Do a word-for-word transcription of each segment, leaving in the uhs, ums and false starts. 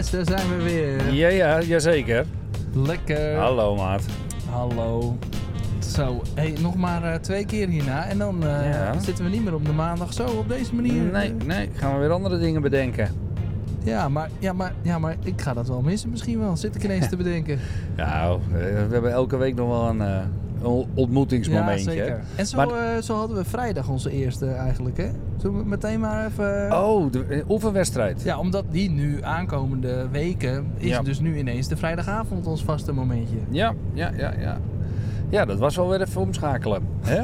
Yes, daar zijn we weer. Ja, ja, jazeker. Lekker. Hallo, maat. Hallo. Zo, hey, nog maar uh, twee keer hierna en dan uh, Ja. zitten we niet meer op de maandag zo op deze manier. Nee, nee, gaan we weer andere dingen bedenken. Ja, maar, ja, maar, ja, maar ik ga dat wel missen misschien wel. Zit ik ineens te bedenken. Nou, we hebben elke week nog wel een, uh, een ontmoetingsmomentje. Ja, zeker. En zo, Maar... uh, zo hadden we vrijdag onze eerste eigenlijk, hè? Zullen we meteen maar even... Oh, de oefenwedstrijd. Ja, omdat die nu aankomende weken is Ja. dus nu ineens de vrijdagavond ons vaste momentje. Ja, ja, ja, ja. Ja, dat was wel weer even omschakelen. Hè?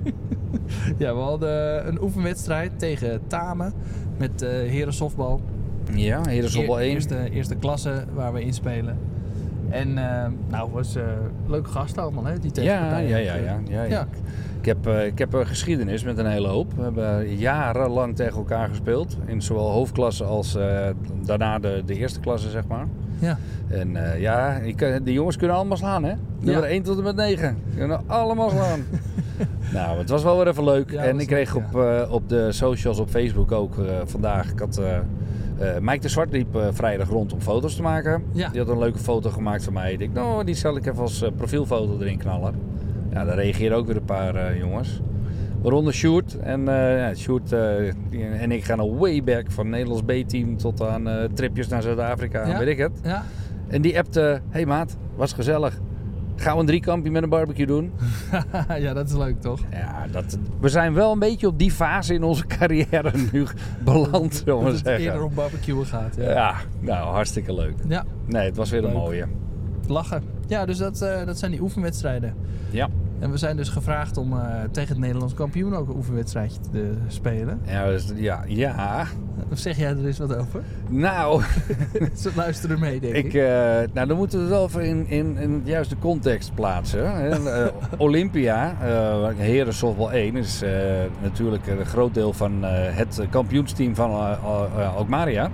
Ja, we hadden een oefenwedstrijd tegen Tamen met uh, heren softbal. Ja, hier is op wel één. Eerste, eerste klasse waar we in spelen. En uh, nou, was uh, leuke gasten allemaal, hè? Die Ja, tegenpartijen. ja, ja, ja, ja, ja. Ik heb, uh, ik heb een geschiedenis met een hele hoop. We hebben jarenlang tegen elkaar gespeeld. In zowel hoofdklasse als uh, daarna de, de eerste klasse, zeg maar. Ja. En uh, ja, ik, de jongens kunnen allemaal slaan, hè? Nummer Ja. één tot en met negen. Kunnen allemaal slaan. Nou, het was wel weer even leuk. Ja, en was ik kreeg leuk, op, uh, op de socials op Facebook ook uh, vandaag... Ik had, uh, uh, Mike de Zwart liep uh, vrijdag rond om foto's te maken. Ja. Die had een leuke foto gemaakt van mij. Ik dacht, nou, die zal ik even als uh, profielfoto erin knallen. Ja, daar reageren ook weer een paar uh, jongens. Waaronder Sjoerd. En uh, ja, Sjoerd uh, en ik gaan al way back van Nederlands B-team tot aan uh, tripjes naar Zuid-Afrika. Ja. Weet ik het. Ja. En die appte, hey maat, was gezellig. Gaan we een driekampje met een barbecue doen? Ja, dat is leuk, toch? Ja, dat, we zijn wel een beetje op die fase in onze carrière nu beland, zullen we Dat het zeggen. eerder op barbecuen gaat. Ja, Ja, nou, hartstikke leuk. ja. Nee, het was weer een Leuk. mooie. Lachen. Ja, dus dat, uh, dat zijn die oefenwedstrijden. Ja. En we zijn dus gevraagd om uh, tegen het Nederlands kampioen ook een oefenwedstrijdje te spelen. Ja, dus, ja, ja. Of zeg jij er eens wat over? Nou, Ze luisteren mee, denk ik. ik, uh, nou, dan moeten we het wel even in, in, in de juiste context plaatsen. Hè. Uh, Olympia, uh, heren softbal één, is uh, natuurlijk een groot deel van uh, het kampioensteam van uh, uh, Alkmaria.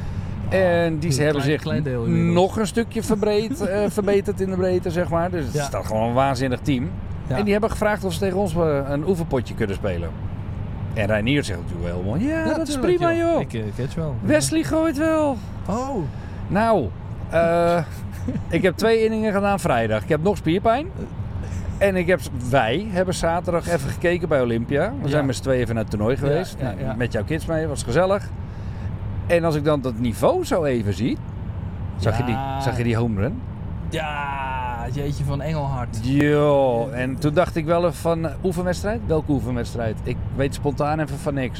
En die een hebben klein- zich klein deel inmiddels. nog een stukje verbreed, uh, verbeterd in de breedte, zeg maar. Dus het Ja. staat gewoon een waanzinnig team. Ja. En die hebben gevraagd of ze tegen ons uh, een oefenpotje kunnen spelen. En Reinier zegt natuurlijk wel mooi, ja, dat is tuurlijk, prima joh. Ik uh, catch wel. Wesley gooit wel. Oh. Nou, uh, ik heb twee inningen gedaan vrijdag. Ik heb nog spierpijn. En ik heb, wij hebben zaterdag even gekeken bij Olympia. We Ja. zijn met z'n tweeën even naar het toernooi geweest. Ja, ja, ja. Met jouw kids mee, was gezellig. En als ik dan dat niveau zo even zie. Zag, Ja. je, die, zag je die home run? Ja, jeetje van Engelhard. Jo, en toen dacht ik wel even van uh, oefenwedstrijd? Welke oefenwedstrijd? Ik weet spontaan even van niks.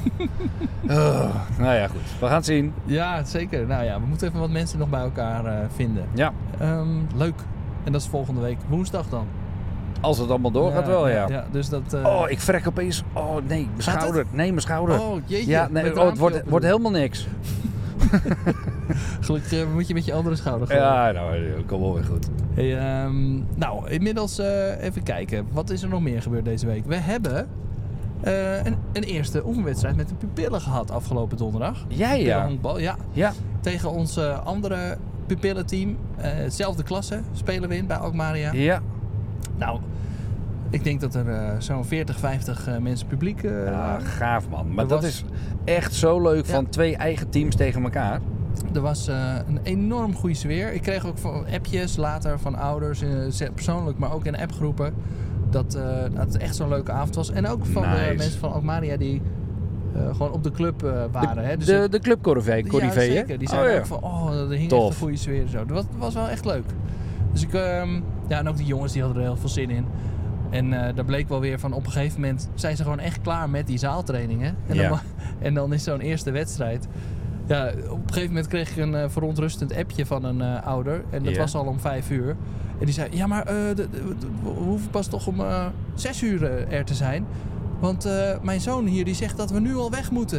oh, nou ja, goed. We gaan het zien. Ja, zeker. Nou ja, we moeten even wat mensen nog bij elkaar uh, vinden. Ja, Um, leuk. En dat is volgende week woensdag dan. als het allemaal doorgaat wel, ja. Ja, dus dat... uh, Oh, ik vrek opeens. Oh, nee, mijn Gaat schouder. Nee, mijn schouder. Oh, jeetje. ja, nee, met het oh, het wordt, raampje wordt open helemaal niks. doen. Gelukkig uh, moet je met je andere schouder gaan. Ja, nou, kom wel weer goed. Hey, um, nou, inmiddels uh, even kijken. Wat is er nog meer gebeurd deze week? We hebben uh, een, een eerste oefenwedstrijd met de pupillen gehad afgelopen donderdag. Jij ja. Handbal, ja. Ja. Tegen ons uh, andere pupillenteam. Uh, zelfde klasse spelen we in bij Alkmaria. Ja. Nou, ik denk dat er uh, zo'n veertig, vijftig uh, mensen publiek uh, Ja, waren. gaaf man. Maar Er dat was- is echt zo leuk Ja. van twee eigen teams tegen elkaar. Er was uh, een enorm goede sfeer. Ik kreeg ook van appjes later van ouders, uh, persoonlijk, maar ook in appgroepen. Dat, uh, dat het echt zo'n leuke avond was. En ook van Nice. de mensen van Alkmaria die uh, gewoon op de club uh, waren. De, hè? Dus de, het- de clubcorrivee, ja, corrivee, hè? zeker. Die zeiden Oh, ja. ook van, oh, er hing Tof. echt een goede sfeer en zo. Dat was, was wel echt leuk. Dus ik, um, ja, en ook die jongens die hadden er heel veel zin in. En uh, daar bleek wel weer van, op een gegeven moment zijn ze gewoon echt klaar met die zaaltrainingen. En, Ja. dan, ma- en dan is zo'n eerste wedstrijd. Ja, op een gegeven moment kreeg ik een uh, verontrustend appje van een uh, ouder. En dat Ja. was al om vijf uur. En die zei, ja, maar uh, de, de- de- we hoeven pas toch om uh, zes uur uh, er te zijn. Want uh, mijn zoon hier die zegt dat we nu al weg moeten.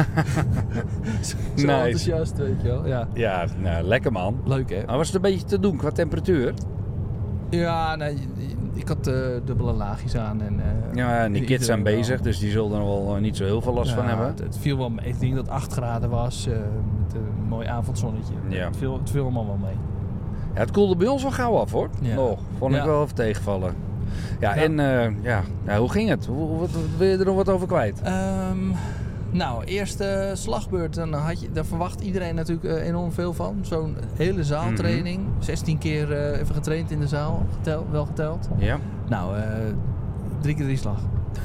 Zo Nice. enthousiast, weet je wel. Ja, Ja, nou, lekker man. leuk hè? Maar was het een beetje te doen qua temperatuur? Ja, nee, ik had uh, dubbele laagjes aan. En, uh, Ja, en die i- kids zijn iedereen wel. bezig, dus die zullen er wel uh, niet zo heel veel last Ja, van hebben. Het, het viel wel mee. Ik denk dat het acht graden was. Uh, met een mooi avondzonnetje. Ja. Het, viel, het viel allemaal wel mee. Ja, het koelde bij ons wel gauw af hoor. Ja. Nog. Vond ik Ja. wel even tegenvallen. Ja, Ja. en uh, ja, nou, hoe ging het? Hoe, wat, wil je er nog wat over kwijt? Um, Nou, eerste slagbeurt, dan had je, daar verwacht iedereen natuurlijk uh, enorm veel van. Zo'n hele zaaltraining. Mm-hmm. zestien keer uh, even getraind in de zaal, getel, wel geteld. Ja. Nou, uh, drie keer drie slag.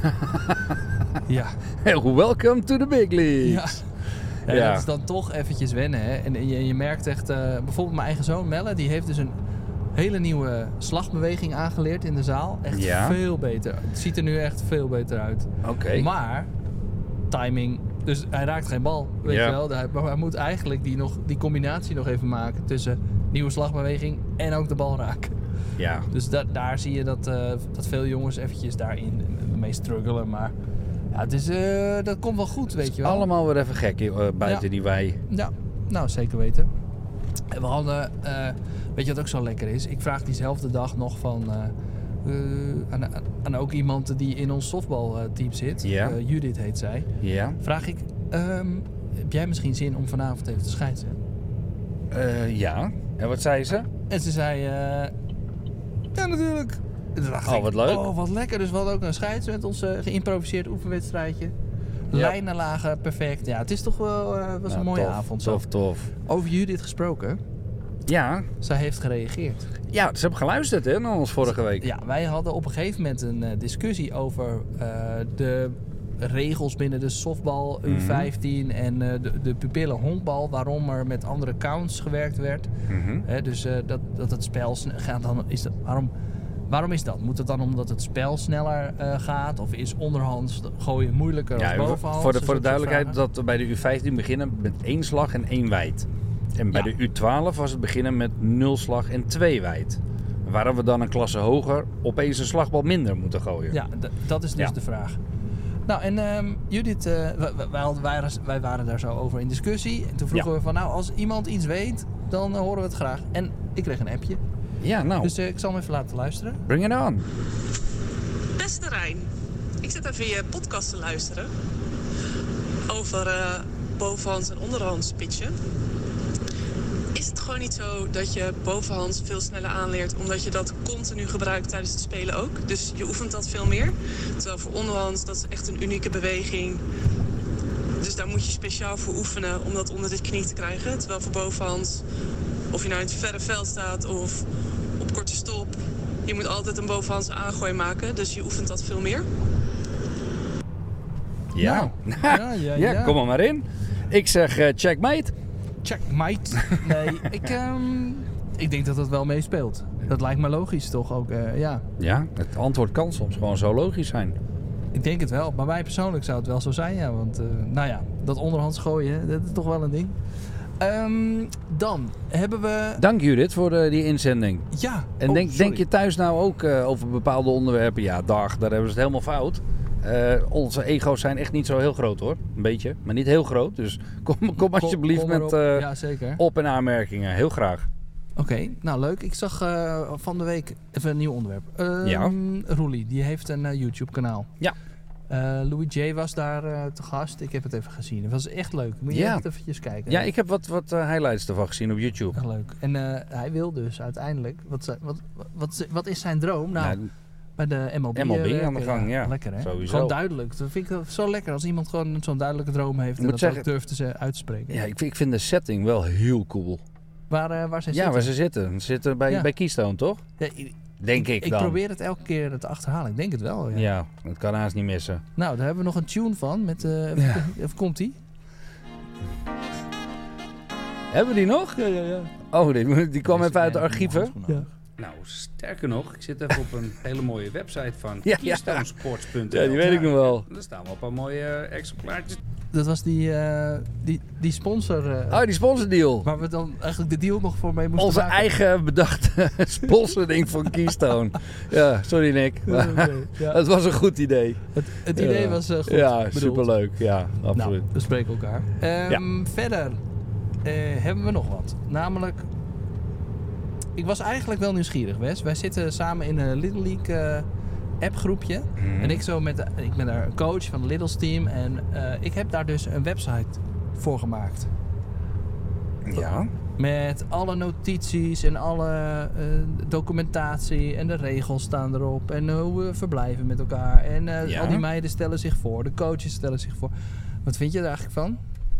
Ja. Welcome to the big league. Ja. Ja, ja. Dat is dan toch eventjes wennen. Hè? En je, je merkt echt, uh, bijvoorbeeld mijn eigen zoon Melle, die heeft dus een hele nieuwe slagbeweging aangeleerd in de zaal. Echt ja. veel beter. Het ziet er nu echt veel beter uit. Oké. Okay. Maar timing, dus hij raakt geen bal, weet ja. je wel. Hij, maar hij moet eigenlijk die, nog, die combinatie nog even maken tussen nieuwe slagbeweging en ook de bal raken. Ja. Dus da, daar zie je dat, uh, dat veel jongens eventjes daarin mee struggelen, maar ja, het is, uh, dat komt wel goed, weet je wel. Allemaal weer even gek uh, buiten ja. die wei. Ja, nou zeker weten. En we hadden, uh, weet je wat ook zo lekker is? Ik vraag diezelfde dag nog van uh, uh, aan, aan ook iemand die in ons softbalteam zit. Ja. Uh, Judith heet zij. Ja. Vraag ik, um, heb jij misschien zin om vanavond even te scheidsen? Uh, ja. En wat zei ze? En ze zei, uh, ja natuurlijk. En toen dacht oh, ik, wat leuk. Oh, wat lekker. Dus we hadden ook een scheids met ons uh, geïmproviseerd oefenwedstrijdje. Ja. Lijnen lagen perfect. Ja, het is toch wel uh, was ja, een mooie tof, avond. Tof, zo. tof. Over Judith gesproken. Ja. Zij heeft gereageerd. Ja, ze hebben geluisterd hè, naar ons vorige week. Ja, wij hadden op een gegeven moment een uh, discussie over uh, de regels binnen de softbal U vijftien mm-hmm. en uh, de, de pupillen honkbal, waarom er met andere counts gewerkt werd. Mm-hmm. He, dus uh, dat, dat het spel gaat dan is dat, waarom, waarom is dat? Moet het dan omdat het spel sneller uh, gaat of is onderhands gooien moeilijker ja, als bovenhands? Voor de, voor de duidelijkheid dat we bij de U vijftien beginnen met één slag en één wijd. En bij ja. de U twaalf was het beginnen met nul slag en twee wijd. Waarom we dan een klasse hoger opeens een slagbal minder moeten gooien. Ja, d- dat is dus ja. de vraag. Nou, en um, Judith, uh, wij, wij, wij, wij waren daar zo over in discussie. En toen vroegen ja. we van, nou, als iemand iets weet, dan uh, horen we het graag. En ik kreeg een appje. Ja, nou. Dus uh, ik zal hem even laten luisteren. Bring it on. Beste Rijn, ik zit even je podcast te luisteren. Over uh, bovenhands en onderhands pitchen. Is het gewoon niet zo dat je bovenhands veel sneller aanleert omdat je dat continu gebruikt tijdens het spelen ook? Dus je oefent dat veel meer. Terwijl voor onderhands, dat is echt een unieke beweging. Dus daar moet je speciaal voor oefenen om dat onder de knie te krijgen. Terwijl voor bovenhands, of je nou in het verre veld staat of op korte stop, je moet altijd een bovenhands aangooi maken. Dus je oefent dat veel meer. Ja, nou, ja, ja, ja, ja, kom er maar in. Ik zeg uh, checkmate. Checkmate. Nee, ik, um, ik denk dat dat wel meespeelt. Dat lijkt me logisch toch ook, uh, ja. Ja, het antwoord kan soms gewoon zo logisch zijn. Ik denk het wel, maar mij persoonlijk zou het wel zo zijn, ja. Want, uh, nou ja, dat onderhands gooien, dat is toch wel een ding. Um, dan hebben we... Dank Judith voor uh, die inzending. Ja. En oh, denk, denk je thuis nou ook uh, over bepaalde onderwerpen? Ja, dag, daar hebben ze het helemaal fout. Uh, onze ego's zijn echt niet zo heel groot hoor. Een beetje, maar niet heel groot. Dus kom, kom alsjeblieft kom, kom met uh, ja, zeker. op- en aanmerkingen. Heel graag. Oké, okay, nou leuk. Ik zag uh, van de week even een nieuw onderwerp. Uh, ja. Roelie, die heeft een uh, YouTube kanaal. Ja. Uh, Louis J was daar uh, te gast. Ik heb het even gezien. Het was echt leuk. Moet je ja. echt eventjes kijken. Ja, ik heb wat, wat uh, highlights ervan gezien op YouTube. Echt leuk. En uh, hij wil dus uiteindelijk... Wat, wat, wat, wat is zijn droom? Nou... nou bij de M L B, M L B aan de gang, ja. Lekker, hè? Sowieso. Gewoon duidelijk. Dat vind ik zo lekker als iemand gewoon zo'n duidelijke droom heeft en dat zeggen, ook durft te uitspreken. Ja, ik vind, ik vind de setting wel heel cool. Waar, uh, waar ze ja, zitten? waar ze zitten. Ze zitten bij, ja. bij Keystone, toch? Ja, ik, denk ik, ik dan. Ik probeer het elke keer te achterhalen. Ik denk het wel, ja. Ja, dat kan haast niet missen. Nou, daar hebben we nog een tune van. Met, uh, even, ja. even komt-ie. Hebben we die nog? Ja, ja, ja. Oh, die, die kwam even uit de archieven. Ja. Nou, sterker nog, ik zit even op een hele mooie website van ja, keystonesports punt n l. Ja, die weet ik nog wel. Daar staan wel een paar mooie uh, exemplaartjes. Dat was die, uh, die, die sponsor... Uh, oh, die sponsordeal. Waar we dan eigenlijk de deal nog voor mee moesten Onze maken. eigen bedachte sponsoring van Keystone. Ja, sorry Nick. Ja, okay, ja. Het was een goed idee. Het, het idee ja. was uh, goed Ja, bedoeld. superleuk. Ja, absoluut. Nou, we spreken elkaar. Um, ja. Verder uh, hebben we nog wat. Namelijk... Ik was eigenlijk wel nieuwsgierig, Wes. Wij zitten samen in een Little League uh, appgroepje. Mm. En ik, zo met de, ik ben daar een coach van het Littles team. En uh, ik heb daar dus een website voor gemaakt. Ja. Met alle notities en alle uh, documentatie. En de regels staan erop. En uh, hoe we verblijven met elkaar. En uh, ja. al die meiden stellen zich voor. De coaches stellen zich voor. Wat vind je er eigenlijk van?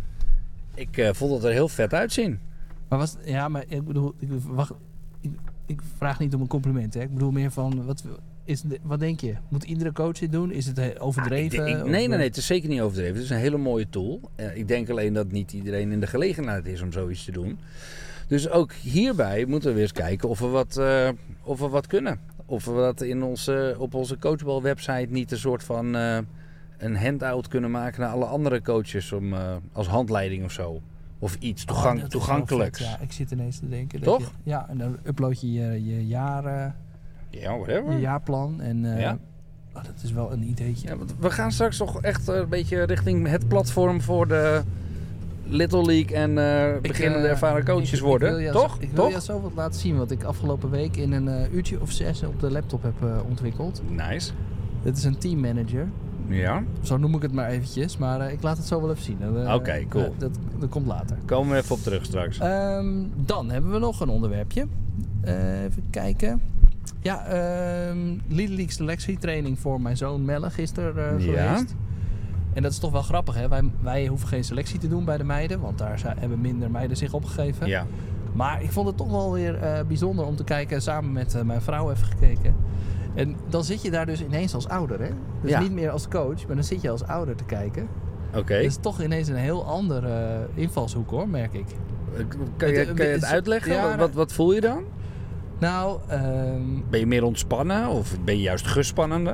Ik uh, vond het er heel vet uitzien. Maar was, ja, maar ik bedoel, ik, wacht, ik, ik vraag niet om een compliment. Hè? Ik bedoel meer van, wat, is, wat denk je? Moet iedere coach dit doen? Is het overdreven? Ah, ik, ik, nee, nee, nee, het is zeker niet overdreven. Het is een hele mooie tool. Uh, ik denk alleen dat niet iedereen in de gelegenheid is om zoiets te doen. Dus ook hierbij moeten we weer eens kijken of we wat, uh, of we wat kunnen. Of we dat in onze, op onze coachball website niet een soort van uh, een handout kunnen maken naar alle andere coaches om, uh, als handleiding of zo. Of iets toegang, oh, toegankelijks. Ja, ik zit ineens te denken. Toch? Dat je, ja, en dan upload je je, je, jaar, uh, ja, whatever. je jaarplan. En uh, ja. oh, dat is wel een ideetje. Ja, we gaan straks toch echt een beetje richting het platform voor de Little League en uh, beginnende uh, ervaren coaches ik, worden. Ik toch? Zo, ik wil toch? je zo wat laten zien wat ik afgelopen week in een uh, uurtje of zes op de laptop heb uh, ontwikkeld. Nice. Dit is een team manager. Ja. Zo noem ik het maar eventjes, maar uh, ik laat het zo wel even zien. Uh, Oké, okay, cool. Uh, dat, dat komt later. Komen we even op terug straks. Um, dan hebben we nog een onderwerpje. Uh, even kijken. Ja, um, Little League selectietraining voor mijn zoon Melle gisteren uh, ja. geweest. En dat is toch wel grappig, hè? Wij, wij hoeven geen selectie te doen bij de meiden, want daar zijn, hebben minder meiden zich opgegeven. Ja. Maar ik vond het toch wel weer uh, bijzonder om te kijken, samen met uh, mijn vrouw even gekeken. En dan zit je daar dus ineens als ouder, hè? Dus ja. niet meer als coach, maar dan zit je als ouder te kijken. Oké. Okay. Dat is toch ineens een heel andere uh, invalshoek, hoor, merk ik. Kan je het, kan je het uitleggen? Ja, wat, wat voel je dan? Nou, um, ben je meer ontspannen of ben je juist gespannender?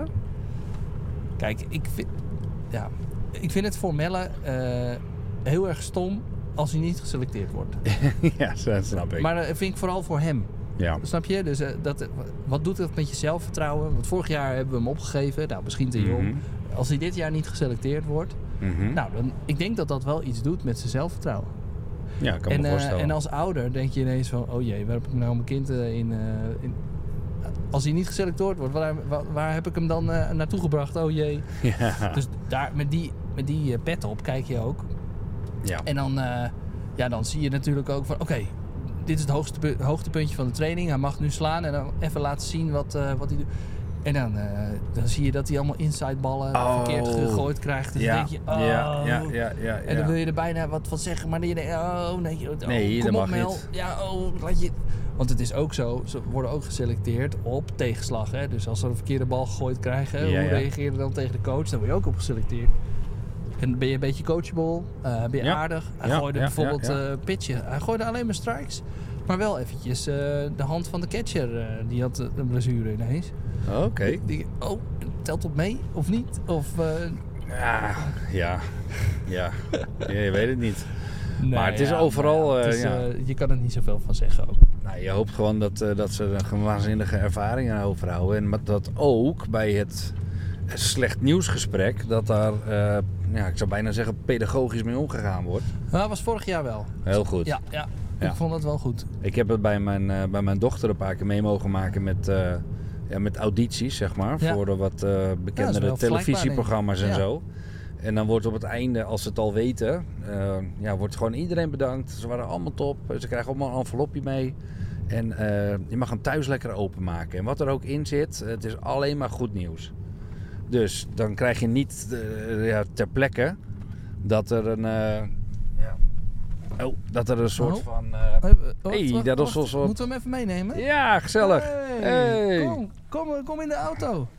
Kijk, ik vind, ja, ik vind het voor Melle uh, heel erg stom als hij niet geselecteerd wordt. Ja, dat snap ik. Maar dat uh, vind ik vooral voor hem. Ja. Snap je? Dus uh, dat, wat doet dat met je zelfvertrouwen? Want vorig jaar hebben we hem opgegeven. Nou, misschien te jong. Mm-hmm. Als hij dit jaar niet geselecteerd wordt. Mm-hmm. Nou, dan, ik denk dat dat wel iets doet met zijn zelfvertrouwen. Ja, ik kan en, me voorstellen. Uh, en als ouder denk je ineens van... Oh jee, waar heb ik nou mijn kind uh, in, uh, in... Als hij niet geselecteerd wordt, waar, waar, waar heb ik hem dan uh, naartoe gebracht? Oh jee. Ja. Dus daar, met die, met die uh, pet op kijk je ook. Ja. En dan, uh, ja, dan zie je natuurlijk ook van... Oké, okay, dit is het hoogste, hoogtepuntje van de training. Hij mag nu slaan en dan even laten zien wat, uh, wat hij doet. En dan, uh, dan zie je dat hij allemaal inside ballen oh. verkeerd gegooid krijgt. En ja. dan denk je, oh. Ja, ja, ja, ja, en dan wil je er bijna wat van zeggen. Maar dan denk je, oh nee, oh, nee kom dat op mag Mel. niet. Ja, oh, laat je... Want het is ook zo, ze worden ook geselecteerd op tegenslag. Hè? Dus als ze een verkeerde bal gegooid krijgen, ja, hoe ja. reageer je dan tegen de coach? Dan word je ook op geselecteerd. En ben je een beetje coachable, uh, ben je ja. aardig. Hij ja, gooide ja, bijvoorbeeld ja, ja. Uh, pitchen. Hij gooide alleen maar strikes. Maar wel eventjes uh, de hand van de catcher, uh, die had uh, een blessure ineens. Oké. Okay. Oh, telt op mee of niet? Of, uh... ja, ja, ja. ja, je weet het niet. Nee, maar het is ja, overal... Ja, het is, uh, uh, je kan er niet zoveel van zeggen ook. Nou, je hoopt gewoon dat, uh, dat ze er waanzinnige ervaringen overhouden. En dat ook bij het slecht nieuwsgesprek, dat daar, uh, ja, ik zou bijna zeggen, pedagogisch mee omgegaan wordt. Nou, dat was vorig jaar wel. Heel goed. Ja, ja. ja. Ik vond dat wel goed. Ik heb het bij mijn, uh, bij mijn dochter een paar keer mee mogen maken met, uh, ja, met audities, zeg maar. Ja. Voor de wat uh, bekendere ja, televisieprogramma's en ja. zo. En dan wordt op het einde, als ze het al weten, uh, ja, wordt gewoon iedereen bedankt. Ze waren allemaal top. Ze krijgen allemaal een envelopje mee. En uh, je mag hem thuis lekker openmaken. En wat er ook in zit, het is alleen maar goed nieuws. Dus dan krijg je niet uh, ja, ter plekke dat er een... Uh, ja. Oh, dat er een soort oh. van... Uh, hey, wacht, hey, wacht, dat wacht. is zo soort... Moeten we hem even meenemen? Ja, gezellig. Hey, hey. Kom, kom, kom in de auto.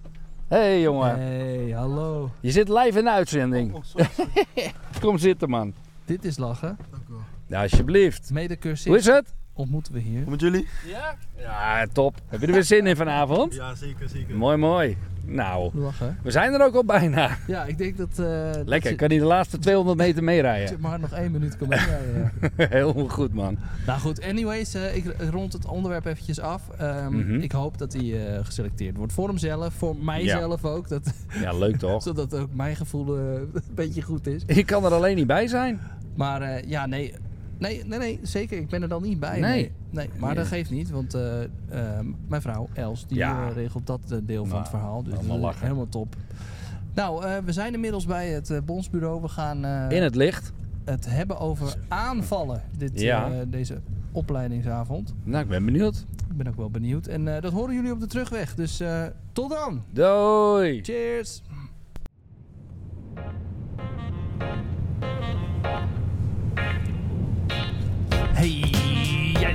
Hé hey, jongen. Hey, hallo. Je zit live in de uitzending. Oh, oh, sorry, sorry. Kom zitten, man. Dit is lachen. Dank u wel. Ja, alsjeblieft. Medecursus. Hoe is het? Ontmoeten we hier. Hoe met jullie? Ja? Ja, top. Heb je er weer zin in vanavond? Ja, zeker, zeker. Mooi, mooi. Nou, lachen. We zijn er ook al bijna. Ja, ik denk dat... Uh, Lekker, dat je, kan hij de laatste tweehonderd meter meerijden? Je maar nog één minuut kan meerijden. Ja. Heel goed, man. Nou goed, anyways, uh, ik rond het onderwerp eventjes af. Um, mm-hmm. Ik hoop dat hij uh, geselecteerd wordt. Voor hemzelf, voor mijzelf ja. ook. Dat, ja, leuk toch? Zodat ook mijn gevoel uh, een beetje goed is. Ik kan er alleen niet bij zijn. Maar uh, ja, nee... Nee, nee, nee, zeker. Ik ben er dan niet bij. Nee. Nee, nee maar nee. Dat geeft niet, want uh, uh, mijn vrouw, Els, die ja. uh, regelt dat uh, deel nou, van het verhaal. Dus allemaal lachen. Helemaal top. Nou, uh, we zijn inmiddels bij het uh, bondsbureau. We gaan uh, in het licht het hebben over aanvallen dit, ja. uh, deze opleidingsavond. Nou, ik ben benieuwd. Ik ben ook wel benieuwd. En uh, dat horen jullie op de terugweg. Dus uh, tot dan. Doei. Cheers.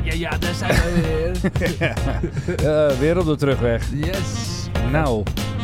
ja, ja, daar zijn we weer. uh, weer op de terugweg. Yes. Nou,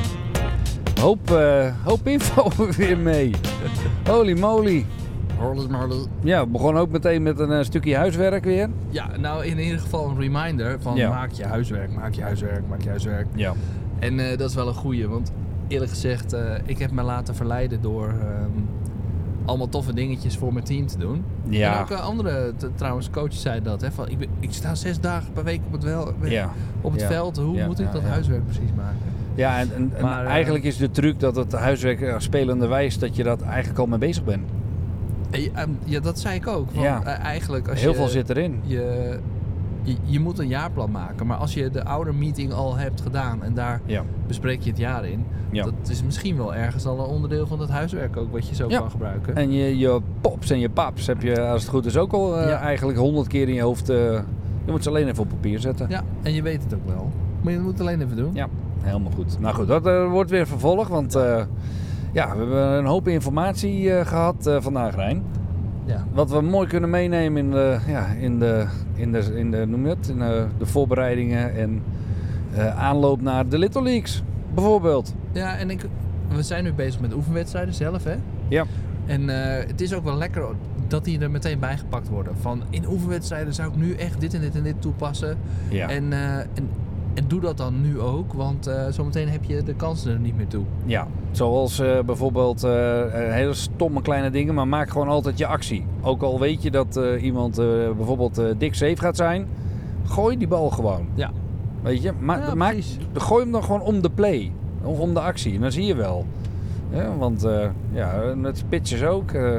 hoop, uh, hoop info weer mee. Holy moly. Holy moly. Ja, we begonnen ook meteen met een uh, stukje huiswerk weer. Ja, nou in ieder geval een reminder van Ja. maak je huiswerk, maak je huiswerk, maak je huiswerk. Ja. En uh, dat is wel een goeie, want eerlijk gezegd, uh, ik heb me laten verleiden door um, allemaal toffe dingetjes voor mijn team te doen. Ja. En ook uh, andere, t- trouwens, coaches zeiden dat. Hè, van, ik, ben, ik sta zes dagen per week op het, wel, Ja. op het Ja. veld. Hoe Ja, moet ik ja, dat ja. huiswerk precies maken? Ja, en, en, en Maar, uh, eigenlijk is de truc dat het huiswerk uh, spelende wijst dat je dat eigenlijk al mee bezig bent. En, je- um, ja, dat zei ik ook. Want, Ja. uh, eigenlijk als Heel je, veel zit erin. Je, je, je moet een jaarplan maken. Maar als je de oude meeting al hebt gedaan en daar Ja. bespreek je het jaar in. Ja. Dat is misschien wel ergens al een onderdeel van het huiswerk ook wat je zo Ja. kan gebruiken. En je, je pops en je paps heb je, als het goed is, ook al uh, Ja. eigenlijk honderd keer in je hoofd. Uh, je moet ze alleen even op papier zetten. Ja, en je weet het ook wel. Maar je moet het alleen even doen. Ja, helemaal goed. Nou goed, dat uh, wordt weer vervolg, want uh, ja, we hebben een hoop informatie uh, gehad uh, vandaag, Rijn. Ja. Wat we mooi kunnen meenemen in de, ja, in de, in de, in de, noem je het, in de, de voorbereidingen en uh, aanloop naar de Little Leagues, bijvoorbeeld. Ja, en ik, we zijn nu bezig met oefenwedstrijden zelf, hè? Ja. En uh, het is ook wel lekker dat die er meteen bijgepakt worden. Van in oefenwedstrijden zou ik nu echt dit en dit en dit toepassen. Ja. En, uh, en, en doe dat dan nu ook, want uh, zometeen heb je de kansen er niet meer toe. Ja, zoals uh, bijvoorbeeld uh, hele stomme kleine dingen, maar maak gewoon altijd je actie. Ook al weet je dat uh, iemand uh, bijvoorbeeld uh, dik safe gaat zijn, gooi die bal gewoon. Ja. Weet je, Ma- Ja, maak, precies. gooi hem dan gewoon om de play, om, om de actie. En dan zie je wel. Ja, want uh, ja, met pitches ook. Uh,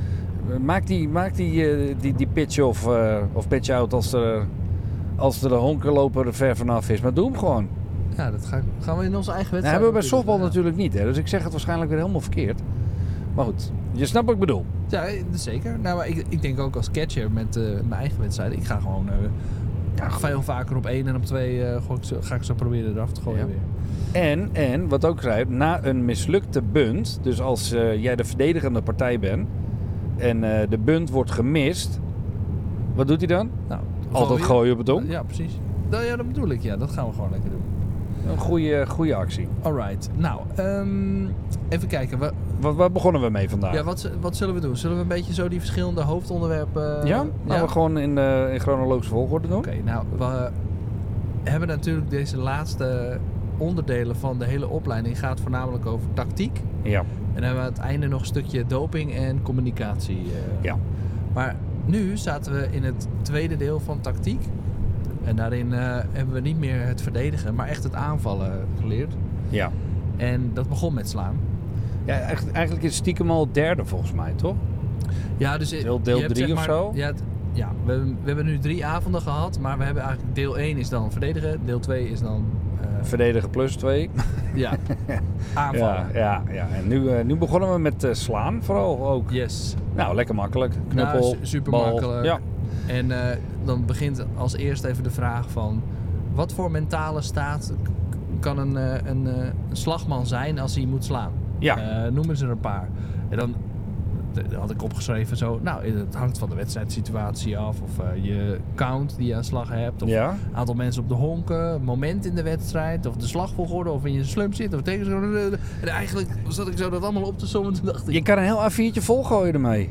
maak die, maak die, uh, die, die pitch of, uh, of pitch out als er, als er de honkerloper er ver vanaf is. Maar doe hem gewoon. Ja, dat ga, gaan we in onze eigen Dat wedstrijd. hebben we bij softbal ja. natuurlijk niet. Hè? Dus ik zeg het waarschijnlijk weer helemaal verkeerd. Maar goed, je snapt wat ik bedoel. Ja, zeker. Nou, maar ik, ik denk ook als catcher met uh, mijn eigen wedstrijden. Ik ga gewoon uh, ja, veel vaker op één en op twee uh, gooi ik zo, ga ik zo proberen eraf te gooien Ja. weer. En, en wat ook schrijft, na een mislukte bunt, dus als uh, jij de verdedigende partij bent en uh, de bunt wordt gemist, wat doet hij dan? Nou, Altijd gooien. gooien op het donk. Ja, precies. Nou, ja, dat bedoel ik. Ja, dat gaan we gewoon lekker doen. Een goede, goede actie. Alright. Nou, um, even kijken. We, Wat, waar begonnen we mee vandaag? ja, wat, wat zullen we doen? Zullen we een beetje zo die verschillende hoofdonderwerpen... Uh, Ja? Nou, we gewoon in, uh, in chronologische volgorde doen. Oké, okay, nou, we hebben natuurlijk deze laatste onderdelen van de hele opleiding gaat voornamelijk over tactiek. Ja. En dan hebben we aan het einde nog een stukje doping en communicatie. Uh. Ja. Maar nu zaten we in het tweede deel van tactiek. En daarin uh, hebben we niet meer het verdedigen, maar echt het aanvallen geleerd. Ja. En dat begon met slaan. Ja, eigenlijk, eigenlijk is het stiekem al het derde volgens mij, toch? Ja, dus Deel, deel je hebt, drie zeg of maar, zo? Ja, het, ja we, hebben, we hebben nu drie avonden gehad, maar we hebben eigenlijk deel één is dan verdedigen, deel twee is dan... Uh, Verdedigen plus twee. Ja, aanvallen. Ja, ja, ja. En nu, uh, nu begonnen we met uh, slaan vooral ook. Yes. Nou, lekker makkelijk. Knuppel, nou, su- super bal. makkelijk. Ja. En uh, dan begint als eerst even de vraag van... wat voor mentale staat k- kan een, uh, een, uh, een slagman zijn als hij moet slaan? Ja. Uh, noemen ze er een paar. En dan d- had ik opgeschreven zo... nou, het hangt van de wedstrijdsituatie af. Of uh, je count die je aan slag hebt. Of Ja. aantal mensen op de honken. Moment in de wedstrijd. Of de slagvolgorde. Of in je slump zit. Of tegen. En eigenlijk zat ik zo dat allemaal op te sommen. Toen dacht ik... Je kan een heel A viertje volgooien ermee.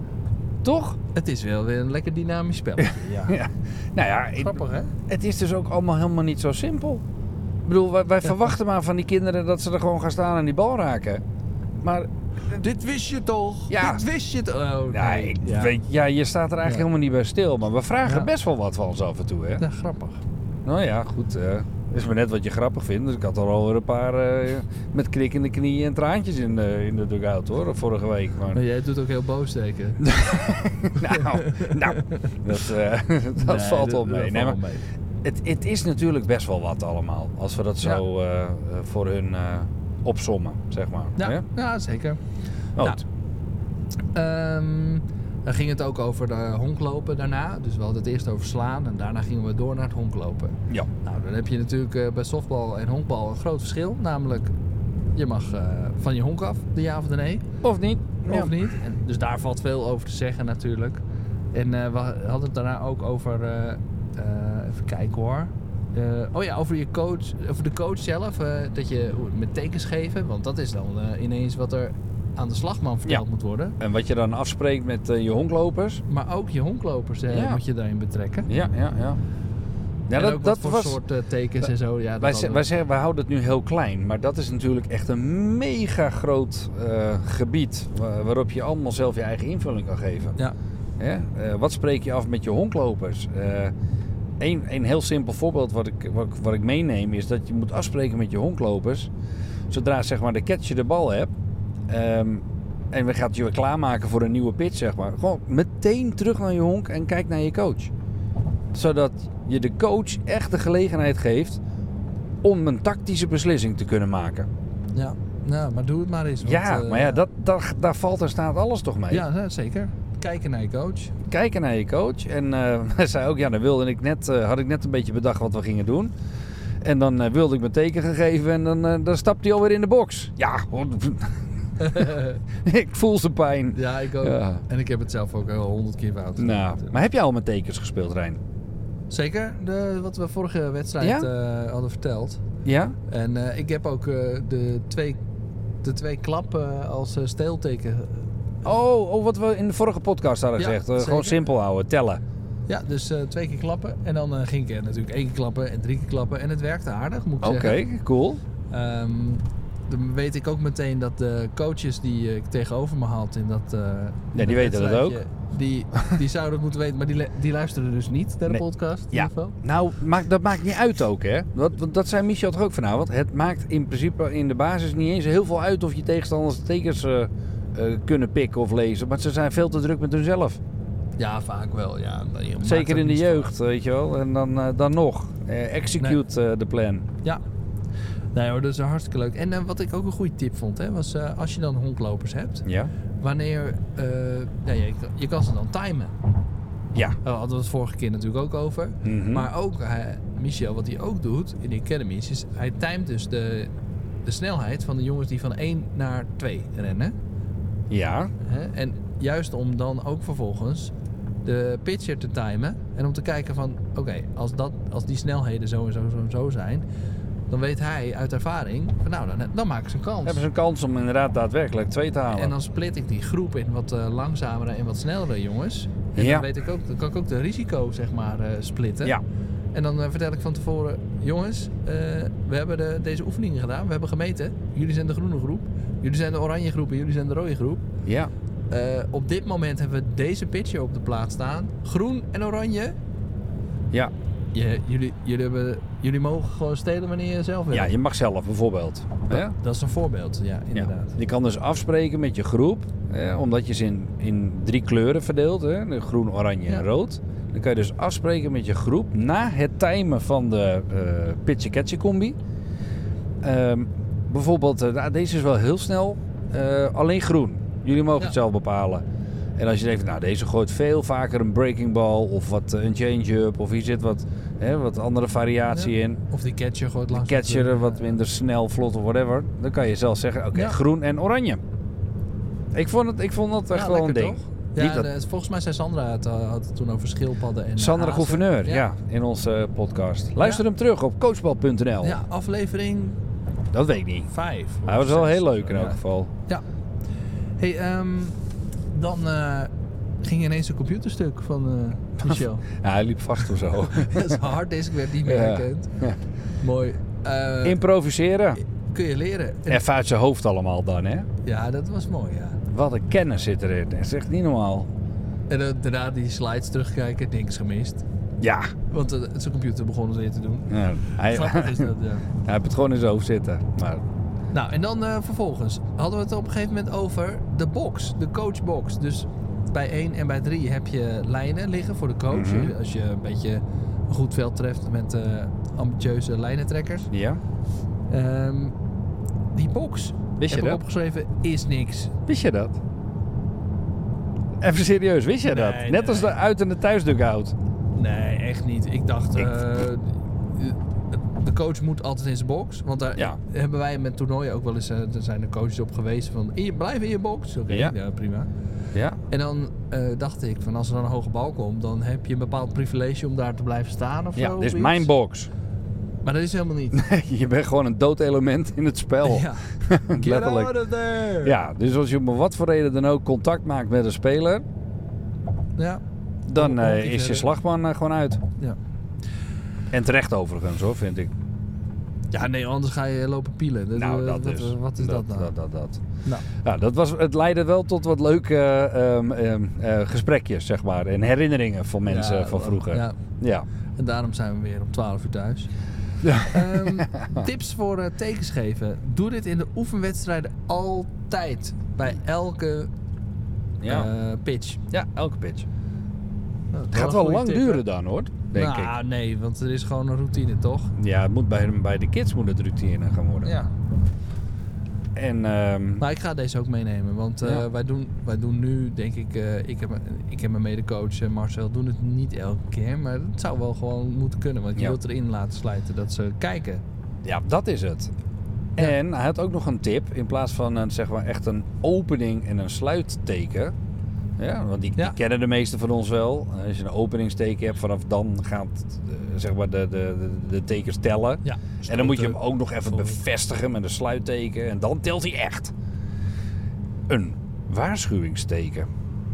Toch? Het is wel weer een lekker dynamisch spelletje. Ja. Ja. Nou ja, ik- Grappig, hè? het is dus ook allemaal helemaal niet zo simpel. Ik bedoel, wij, wij verwachten maar van die kinderen dat ze er gewoon gaan staan en die bal raken. Maar Dit wist je toch? Ja. Dit wist je toch? Oh, ja, nee. ik ja. Weet, ja, je staat er eigenlijk Ja. helemaal niet bij stil. Maar we vragen Ja. best wel wat van ons af en toe, hè? Ja, grappig. Nou ja, goed. Het uh, is maar net wat je grappig vindt. Dus ik had er alweer een paar uh, met knik in de knieën en traantjes in de, in de dugout, hoor. Vorige week. Maar... Maar jij doet ook heel boos steken. nou, nou, dat, uh, dat Nee, valt wel dat- mee. dat Nee, valt maar wel mee. het, het is natuurlijk best wel wat allemaal. Als we dat zo uh, uh, voor hun uh, opsommen, zeg maar. Ja, Hè? ja zeker. Oh, Nou, Um, dan ging het ook over de honklopen daarna. Dus we hadden het eerst over slaan en daarna gingen we door naar het honklopen. ja. Nou, dan heb je natuurlijk uh, bij softbal en honkbal een groot verschil. Namelijk, je mag uh, van je honk af, de ja of de nee. Of niet. Of Ja. niet. En dus daar valt veel over te zeggen natuurlijk. En uh, we hadden het daarna ook over uh, Uh, even kijken hoor. Uh, oh ja, over je coach, over de coach zelf. Uh, dat je met tekens geven. Want dat is dan uh, ineens wat er aan de slagman verteld ja. moet worden. En wat je dan afspreekt met uh, je honklopers. Maar ook je honklopers uh, ja. moet je daarin betrekken. Ja, ja, ja. Ja, en dat, ook dat wat voor was, soort uh, tekens en zo. Ja, wij, wij zeggen, wij houden het nu heel klein. Maar dat is natuurlijk echt een mega groot uh, gebied. Waar, waarop je allemaal zelf je eigen invulling kan geven. Ja. Ja? Uh, wat spreek je af met je honklopers? Uh, een, een heel simpel voorbeeld wat ik, wat, wat ik meeneem is dat je moet afspreken met je honklopers. Zodra zeg maar, de catcher de bal hebt. Um, en we gaan je weer klaarmaken voor een nieuwe pitch, zeg maar. Gewoon meteen terug naar je honk en kijk naar je coach. Zodat je de coach echt de gelegenheid geeft om een tactische beslissing te kunnen maken. Ja, nou, maar doe het maar eens. Want, ja, uh, maar ja, dat, dat, daar valt en staat alles toch mee. Ja, zeker. Kijken naar je coach. Kijken naar je coach. En uh, hij zei ook, ja, dan wilde ik net, uh, had ik net een beetje bedacht wat we gingen doen. En dan uh, wilde ik mijn teken gegeven en dan, uh, dan stapte hij alweer in de box. Ja, ik voel zijn pijn. Ja, ik ook. Ja. En ik heb het zelf ook al honderd keer fout. Nou, maar heb jij al met tekens gespeeld, Rijn? Zeker, de, wat we vorige wedstrijd ja? uh, hadden verteld. Ja? En uh, ik heb ook uh, de, twee, de twee klappen als uh, steelteken. Oh, oh, wat we in de vorige podcast hadden ja, gezegd. Uh, gewoon simpel houden, tellen. Ja, dus uh, twee keer klappen. En dan uh, ging ik er natuurlijk één keer klappen en drie keer klappen. En het werkte aardig, moet ik okay, zeggen. Oké, cool. Um, dan weet ik ook meteen dat de coaches die ik tegenover me had in dat uh, ja, die weten dat ook. Die, die zouden het moeten weten, maar die, die luisteren dus niet naar de nee. podcast. In ja, ieder geval. nou, maakt, dat maakt niet uit ook, hè. Dat, dat zei Michel toch ook vanavond. Het maakt in principe in de basis niet eens heel veel uit of je tegenstanders tekens uh, uh, kunnen pikken of lezen. Maar ze zijn veel te druk met hunzelf. Ja, vaak wel, ja. Zeker in de jeugd, van. Weet je wel. En dan, uh, dan nog. Uh, execute nee. uh, the plan. Ja. Nee hoor, dat is hartstikke leuk. En uh, wat ik ook een goede tip vond, hè, was uh, als je dan honklopers hebt. Ja. Wanneer, uh, ja, je, je kan ze dan timen. Ja. Daar hadden we het vorige keer natuurlijk ook over. Mm-hmm. Maar ook, uh, Michel, wat hij ook doet in de academies, is hij timet dus de, de snelheid van de jongens die van één naar twee rennen. Ja. Hè? En juist om dan ook vervolgens de pitcher te timen. En om te kijken van, oké, okay, als, dat, als die snelheden zo en zo en zo zijn, dan weet hij uit ervaring, van, nou, dan, dan maken ze een kans. Hebben ze een kans om inderdaad daadwerkelijk twee te halen. En dan split ik die groep in wat uh, langzamere en wat snellere jongens. En ja. dan weet ik ook, dan kan ik ook de risico, zeg maar, uh, splitten. Ja. En dan uh, vertel ik van tevoren, jongens, uh, we hebben de, deze oefeningen gedaan, we hebben gemeten. Jullie zijn de groene groep, jullie zijn de oranje groep en jullie zijn de rode groep. Ja. Uh, op dit moment hebben we deze pitcher op de plaats staan. Groen en oranje. Ja. Je, jullie, jullie, hebben, jullie mogen gewoon stelen wanneer je zelf wil. Ja, je mag zelf bijvoorbeeld. Dat, ja? dat is een voorbeeld, ja, inderdaad. Ja. Je kan dus afspreken met je groep, eh, omdat je ze in, in drie kleuren verdeelt, hè, groen, oranje ja. en rood. Dan kan je dus afspreken met je groep na het timen van de uh, pitcher-catcher combi. Um, bijvoorbeeld, uh, deze is wel heel snel, uh, alleen groen. Jullie mogen ja. het zelf bepalen. En als je denkt, nou deze gooit veel vaker een breaking ball of wat uh, een change-up of hier zit wat, hè, wat andere variatie ja. in. Of die catcher gooit langs. De catcher de, wat minder snel, vlot of whatever. Dan kan je zelf zeggen, oké, okay, ja. groen en oranje. Ik vond het, ik vond het echt ja, wel een ding. Toch? Ja, dat... de, volgens mij zei Sandra het, uh, had het toen over schildpadden en Sandra hazen. Gouverneur, ja. ja, in onze uh, podcast. Luister ja. hem terug op coachbal punt n l. Ja, aflevering... Dat weet ik niet. Vijf. Hij was wel heel leuk in elk ja. geval. Ja. Hey, um, dan uh, ging ineens een computerstuk van uh, Michel. Ja, hij liep vast of zo. Zijn harddisk werd niet meer ja. herkend. Ja. Mooi. Uh, Improviseren. Kun je leren. Even uit zijn hoofd allemaal dan, hè? Ja, dat was mooi, ja. Wat een kennis zit erin. Dat is echt niet normaal. En uh, daarna die slides terugkijken, niks gemist. Ja. Want uh, zijn computer begon het weer te doen. Ja, hij, Grappig is dat, ja. Hij heeft het gewoon in zijn hoofd zitten. Maar... Nou, en dan uh, vervolgens hadden we het op een gegeven moment over de box, de coachbox. Dus bij één en bij drie heb je lijnen liggen voor de coach. Mm-hmm. Als je een beetje een goed veld treft met uh, ambitieuze lijnentrekkers. Ja. Um, die box, wist je heb dat? ik opgeschreven, is niks. Wist je dat? Even serieus, wist je nee, dat? Net nee. als de uit- en de thuisdugout. Nee, echt niet. Ik dacht, ik... Uh, de coach moet altijd in zijn box. Want daar ja. hebben wij met toernooien ook wel eens... Uh, er zijn de coaches op gewezen van... In je, blijf in je box. Oké, okay, ja. ja, prima. Ja? En dan uh, dacht ik, van als er dan een hoge bal komt, dan heb je een bepaald privilege om daar te blijven staan of Ja, zo. dit is of mijn iets. box. Maar dat is helemaal niet. Nee, je bent gewoon een doodelement in het spel. Ja. Get Letterlijk. out of there! Ja, dus als je om wat voor reden dan ook contact maakt met een speler, Ja. dan Om- om uh, die is je verder. slagman uh, gewoon uit. Ja. En terecht overigens hoor, vind ik. Ja, nee, anders ga je lopen pielen. Dat, Nou, uh, dat wat, is. Wat is dat, nou? Dat, dat, dat. Nou, Ja, dat was, het leidde wel tot wat leuke um, um, uh, gesprekjes, zeg maar. En herinneringen van mensen ja, van vroeger. Ja. Ja. En daarom zijn we weer om twaalf uur thuis. Ja. Um, tips voor uh, tekens geven. Doe dit in de oefenwedstrijden altijd. Bij elke Ja. uh, pitch. Ja, elke pitch. Nou, Het gaat een wel goede lang tip, duren hè? dan hoor, denk nou, ik. nee, want er is gewoon een routine, toch? Ja, het moet bij, bij de kids moet het routine gaan worden. Ja. En um, Maar ik ga deze ook meenemen, want uh, Ja. wij, doen, wij doen nu, denk ik, uh, ik heb, ik heb mijn medecoach uh, Marcel, doen het niet elke keer, maar het zou wel gewoon moeten kunnen, want je Ja. wilt erin laten slijten dat ze kijken. ja, dat is het. Ja. En hij had ook nog een tip. In plaats van een, zeg maar, echt een opening en een sluitteken. Ja, want die, Ja. die kennen de meesten van ons wel. Als je een openingsteken hebt, vanaf dan gaat uh, zeg maar de, de, de, de tekens tellen. Ja. En dan moet je hem ook nog even Voor- bevestigen met een sluitteken. En dan telt hij echt. Een waarschuwingsteken.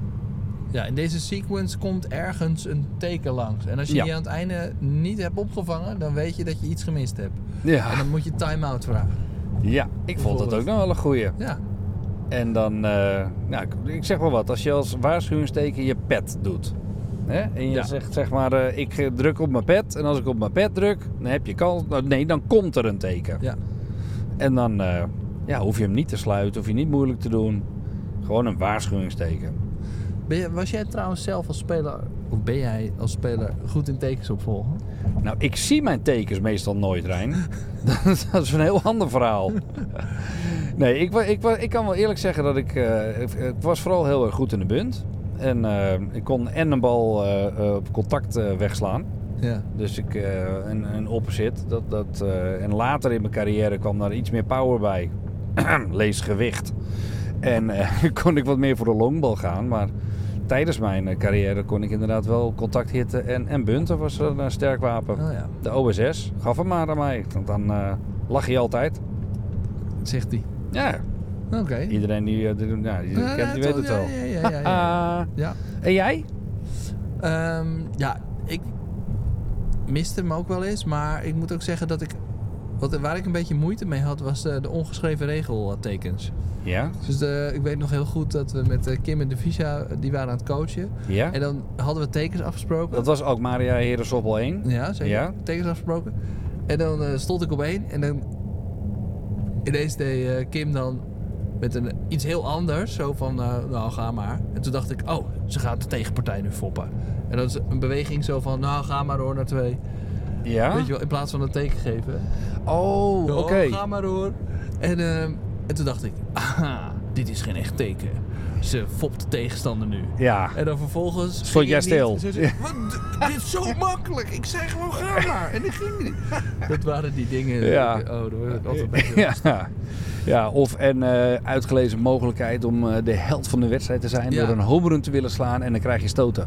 Ja, in deze sequence komt ergens een teken langs. En als je Ja. die aan het einde niet hebt opgevangen, dan weet je dat je iets gemist hebt. Ja, En dan moet je time-out vragen. ja ik vond dat ook nog wel een goeie. Ja, En dan, uh, nou, ik, ik zeg maar wat, als je als waarschuwingsteken je pet doet. Hè? En je Ja. zegt zeg maar, uh, ik druk op mijn pet. En als ik op mijn pet druk, dan heb je kans. Nou, nee, dan komt er een teken. ja. En dan uh, ja, hoef je hem niet te sluiten, hoef je niet moeilijk te doen. Gewoon een waarschuwingsteken. Ben je, was jij trouwens zelf als speler, of ben jij als speler goed in tekens opvolgen? Nou, ik zie mijn tekens meestal nooit, Rijn. Dat is een heel ander verhaal. Nee, ik, wa- ik, wa- ik kan wel eerlijk zeggen dat ik... Uh, ik, ik was vooral heel erg goed in de bunt. En uh, ik kon en een bal uh, uh, op contact uh, wegslaan. Ja. Dus ik... Uh, een, een opzit. Dat, dat, uh, en later in mijn carrière kwam daar iets meer power bij. Lees gewicht. En uh, kon ik wat meer voor de longbal gaan. Maar tijdens mijn uh, carrière kon ik inderdaad wel contact hitten. En, en bunten was een uh, sterk wapen. Oh ja, De O S S, gaf hem maar aan mij. Want dan uh, lach je altijd. zegt hij. Ja, Oké. iedereen die, uh, die, ja, die Ja, kent, die ja, weet het ja, wel. Ja, ja, ja, ja. ja. En jij? Ehm, ja, ik miste hem ook wel eens. Maar ik moet ook zeggen dat ik... Wat, waar ik een beetje moeite mee had, was de, de ongeschreven regeltekens. Ja? Dus de, ik weet nog heel goed dat we met eh, Kim en de Visa, die waren aan het coachen. Ja? En dan hadden we tekens afgesproken. Dat was ook Maria Herensoppel één. Ja, zeker. Ja? Tekens afgesproken. En dan uh, stond ik op één. En dan ineens deed uh, Kim dan met een, iets heel anders. Zo van, uh, nou ga maar. En toen dacht ik, oh, ze gaat de tegenpartij nu foppen. En dat is een beweging zo van, nou ga maar door naar twee. Ja? Weet je wel, in plaats van een teken geven. Oh, oké. Oh, ga maar door. En, uh, en toen dacht ik, aha, dit is geen echt teken. Ze fopt de tegenstander nu. Ja. En dan vervolgens... Stond ging jij het stil? niet. Ze zei, wat, dit is zo makkelijk. Ik zei gewoon, ga maar. En dat ging niet. Dat waren die dingen. Ja. Ik, oh, daar word ik altijd een beetje... Ja. Ja, of een uh, uitgelezen mogelijkheid om uh, de held van de wedstrijd te zijn Ja. door een homerun te willen slaan en dan krijg je stoten.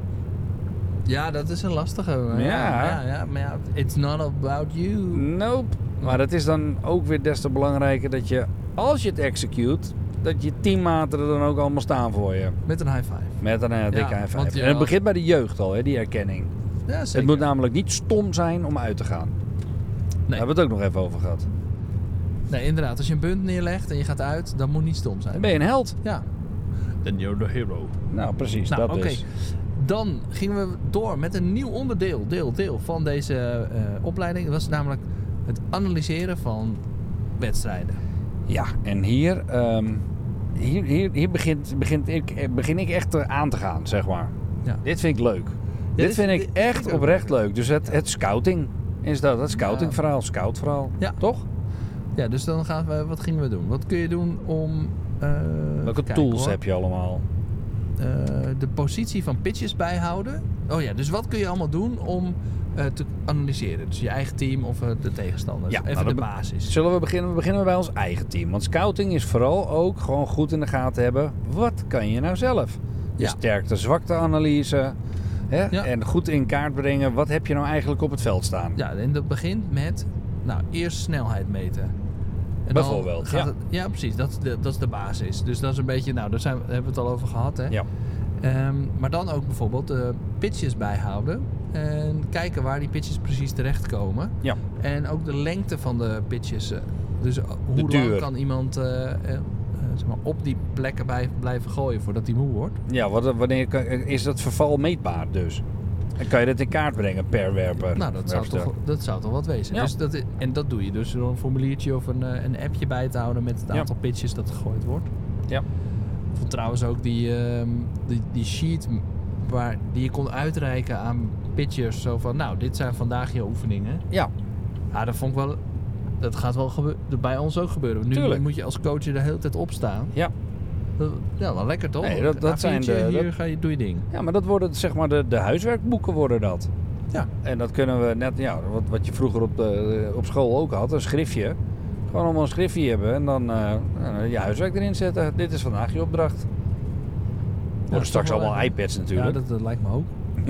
Ja, dat is een lastige. Maar Ja. ja. Ja, ja, maar ja, it's not about you. Nope. Maar het is dan ook weer des te belangrijker dat je, als je het execute, dat je teammaten er dan ook allemaal staan voor je. Met een high five. Met een uh, dikke Ja, high five. want ja, En het als- begint bij de jeugd al, hè, die erkenning. Ja, zeker. Het moet namelijk niet stom zijn om uit te gaan. Daar Nee. hebben we het ook nog even over gehad. nee, inderdaad. Als je een punt neerlegt en je gaat uit, dan moet niet stom zijn. Dan ben je een held. Ja. Then you're the hero. Nou, precies. Nou, dat oké. is. Dan gingen we door met een nieuw onderdeel, deel, deel van deze uh, opleiding. Dat was namelijk het analyseren van wedstrijden. Ja, en hier, um, hier, hier, hier begint, begint ik, begin ik echt uh, aan te gaan, zeg maar. Ja. Dit vind ik leuk. dit, dit- vind ik dit echt vind ik ook oprecht leuk. Dus het, het scouting is dat. Het scoutingverhaal, scoutverhaal. Ja. Toch? Ja, dus dan gaan we, wat gingen we doen? Wat kun je doen om... Uh, Welke kijken, tools hoor. heb je allemaal? Uh, de positie van pitches bijhouden. Oh ja, dus wat kun je allemaal doen om uh, te analyseren? Dus je eigen team of uh, de tegenstander. Ja, Even nou, de dan be- basis. Zullen we beginnen? We beginnen bij ons eigen team. Want scouting is vooral ook gewoon goed in de gaten hebben. Wat kan je nou zelf? je Ja. sterkte-zwakte-analyse. Hè? Ja. En goed in kaart brengen, wat heb je nou eigenlijk op het veld staan? Ja, en dat begint met, nou, eerst snelheid meten. En dan Bijvoorbeeld, gaat ja. Het, ja, precies. Dat, is de, dat is de basis. Dus dat is een beetje, nou, daar, zijn, we- daar hebben we het al over gehad, hè. Ja. Ehm, maar dan ook bijvoorbeeld de pitches bijhouden. En kijken waar die pitches precies terechtkomen. Ja. En ook de lengte van de pitches. eh, Dus eh, hoe lang duur. kan iemand eh, eh, eh, zeg maar op die plekken bij, blijven gooien voordat hij moe wordt. Ja, wat, wanneer kan- is dat verval meetbaar dus? En kan je dat in kaart brengen per werper? Nou, dat zou, werpster? toch, dat zou toch wat wezen. Ja. Dus dat, i- en dat doe je dus door een formuliertje of een, eh, een appje bij te houden met het Ja. aantal pitches dat gegooid wordt. Ja. Ik vond trouwens ook die, ehm, die, die sheet waar, die je kon uitreiken aan pitchers. Zo van, nou, dit zijn vandaag je oefeningen. Ja. Ja, dat vond ik wel... Dat gaat wel gebeuren, bij ons ook gebeuren. Nu Tuurlijk. moet je als coach er de hele tijd op staan. Ja. Dat- Ja, wel lekker toch? Nee, dat- dat A zijn viertje, de- Hier dat- ga je, doe je ding. Ja, maar dat worden zeg maar de, de huiswerkboeken worden dat. Ja. En dat kunnen we net, ja, wat, wat je vroeger op, de, op school ook had, een schriftje. Gewoon allemaal een schriftje hebben en dan eh, nou, je huiswerk erin zetten. Dit is vandaag je opdracht. dat Worden is straks toch wel allemaal leuk. iPads Ja, natuurlijk. dat, dat lijkt me ook.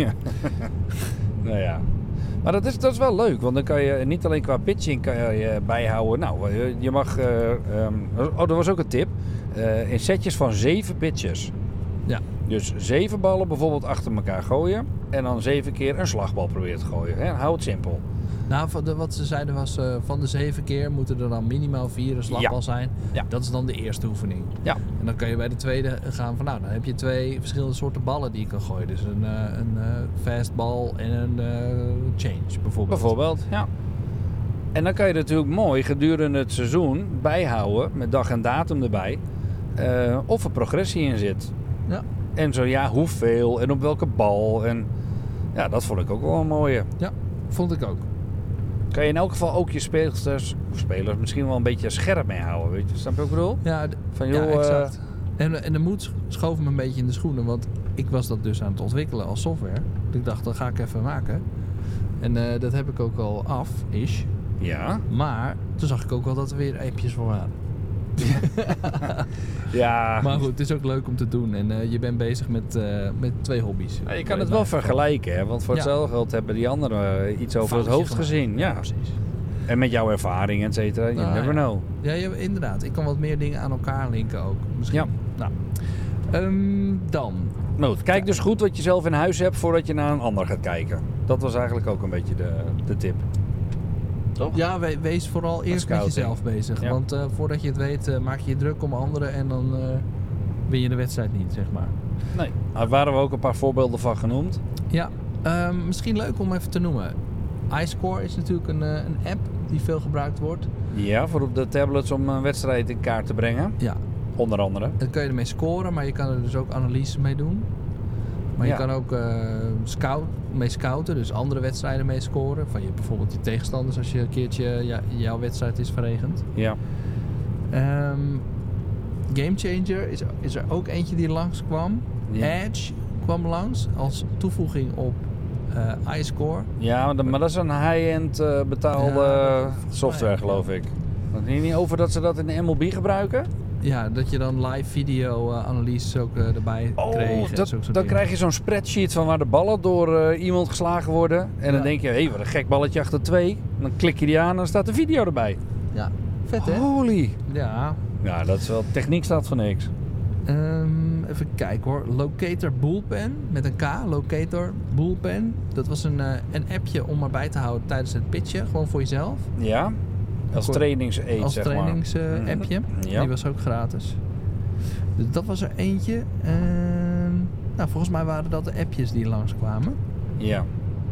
Nou ja. Maar dat is, dat is wel leuk, want dan kan je niet alleen qua pitching kan je bijhouden. Nou, je- je mag... eh, ehm, oh, dat was ook een tip. Eh, in setjes van zeven pitches. Ja. Dus zeven ballen bijvoorbeeld achter elkaar gooien. En dan zeven keer een slagbal proberen te gooien. Hè? Hou het simpel. Nou, van de, wat ze zeiden was, eh, van de zeven keer moeten er dan minimaal vier een slagbal Ja. zijn. Ja. Dat is dan de eerste oefening. Ja. En dan kan je bij de tweede gaan van, nou, dan heb je twee verschillende soorten ballen die je kan gooien. Dus een, eh, een eh, fastball en een eh, change bijvoorbeeld. Bijvoorbeeld, ja. En dan kan je natuurlijk mooi gedurende het seizoen bijhouden, met dag en datum erbij, eh, of er progressie in zit. Ja. En zo ja, hoeveel en op welke bal. En ja, dat vond ik ook wel een mooie. Vond ik ook. Kan je in elk geval ook je speelsters, of spelers misschien wel een beetje scherp mee houden, weet je? Snap je wat ik bedoel? Ja, d- Van ja joh, eh, exact. En, en de moed schoof me een beetje in de schoenen, want ik was dat dus aan het ontwikkelen als software. Dus ik dacht, dat ga ik even maken. En eh, dat heb ik ook al af, is. ja. Maar toen zag ik ook wel dat er weer appjes voor waren. Ja, Maar goed, het is ook leuk om te doen. En eh, je bent bezig met, eh, met twee hobby's. ja, je kan het wel vergelijken, hè? Want voor Ja. hetzelfde geld hebben die anderen eh, iets over het Foutje hoofd gemaakt. gezien. Ja. precies. En met jouw ervaring, et cetera, you Nou, never ja. know. Ja, ja, inderdaad. Ik kan wat meer dingen aan elkaar linken ook. Misschien. Ja. Nou. Ehm, dan. Nou, kijk dus goed wat je zelf in huis hebt voordat je naar een ander gaat kijken. Dat was eigenlijk ook een beetje de, de tip. Toch? Ja, we- wees vooral eerst met scouting. jezelf bezig. Ja. Want eh, voordat je het weet, eh, maak je je druk om anderen en dan eh, win je de wedstrijd niet, zeg maar. Nee. Daar waren we ook een paar voorbeelden van genoemd. Ja, ehm, misschien leuk om even te noemen. iScore is natuurlijk een, eh, een app die veel gebruikt wordt. Ja, voor op de tablets om een wedstrijd in kaart te brengen. Ja, Onder andere. dan kun je ermee scoren, maar je kan er dus ook analyse mee doen. Maar Ja. je kan ook eh, scout, mee scouten, dus andere wedstrijden mee scoren. Van je, bijvoorbeeld je tegenstanders als je een keertje ja, jouw wedstrijd is verregend. Ja. Ehm Game Changer is, is er ook eentje die langskwam. Ja. Edge kwam langs als toevoeging op eh iScore. Ja, maar dat- maar dat is een high-end eh, betaalde Ja, dat- volgens software, mij, geloof ik. Dat niet niet over dat ze dat in de M L B gebruiken? Ja, dat je dan live video eh, analyses ook eh, erbij kreeg. en Oh, dat, zulke soort dan dingen. krijg je zo'n spreadsheet van waar de ballen door eh, iemand geslagen worden. En dan Ja. denk je, hé, hey, wat een gek balletje achter twee. Dan klik je die aan en dan staat de video erbij. Ja, vet hè? Holy. Ja. Ja, dat is wel... Techniek staat voor niks. Ehm, even kijken hoor. Locator Bullpen met een K. Locator Bullpen. Dat was een, eh, een appje om erbij te houden tijdens het pitchen. Gewoon voor jezelf. Ja? Als Voor- trainingsaid, Als zeg maar. trainingsappje. Ja. Die was ook gratis. Dus dat was er eentje. En, nou, volgens mij waren dat de appjes die langskwamen. Ja.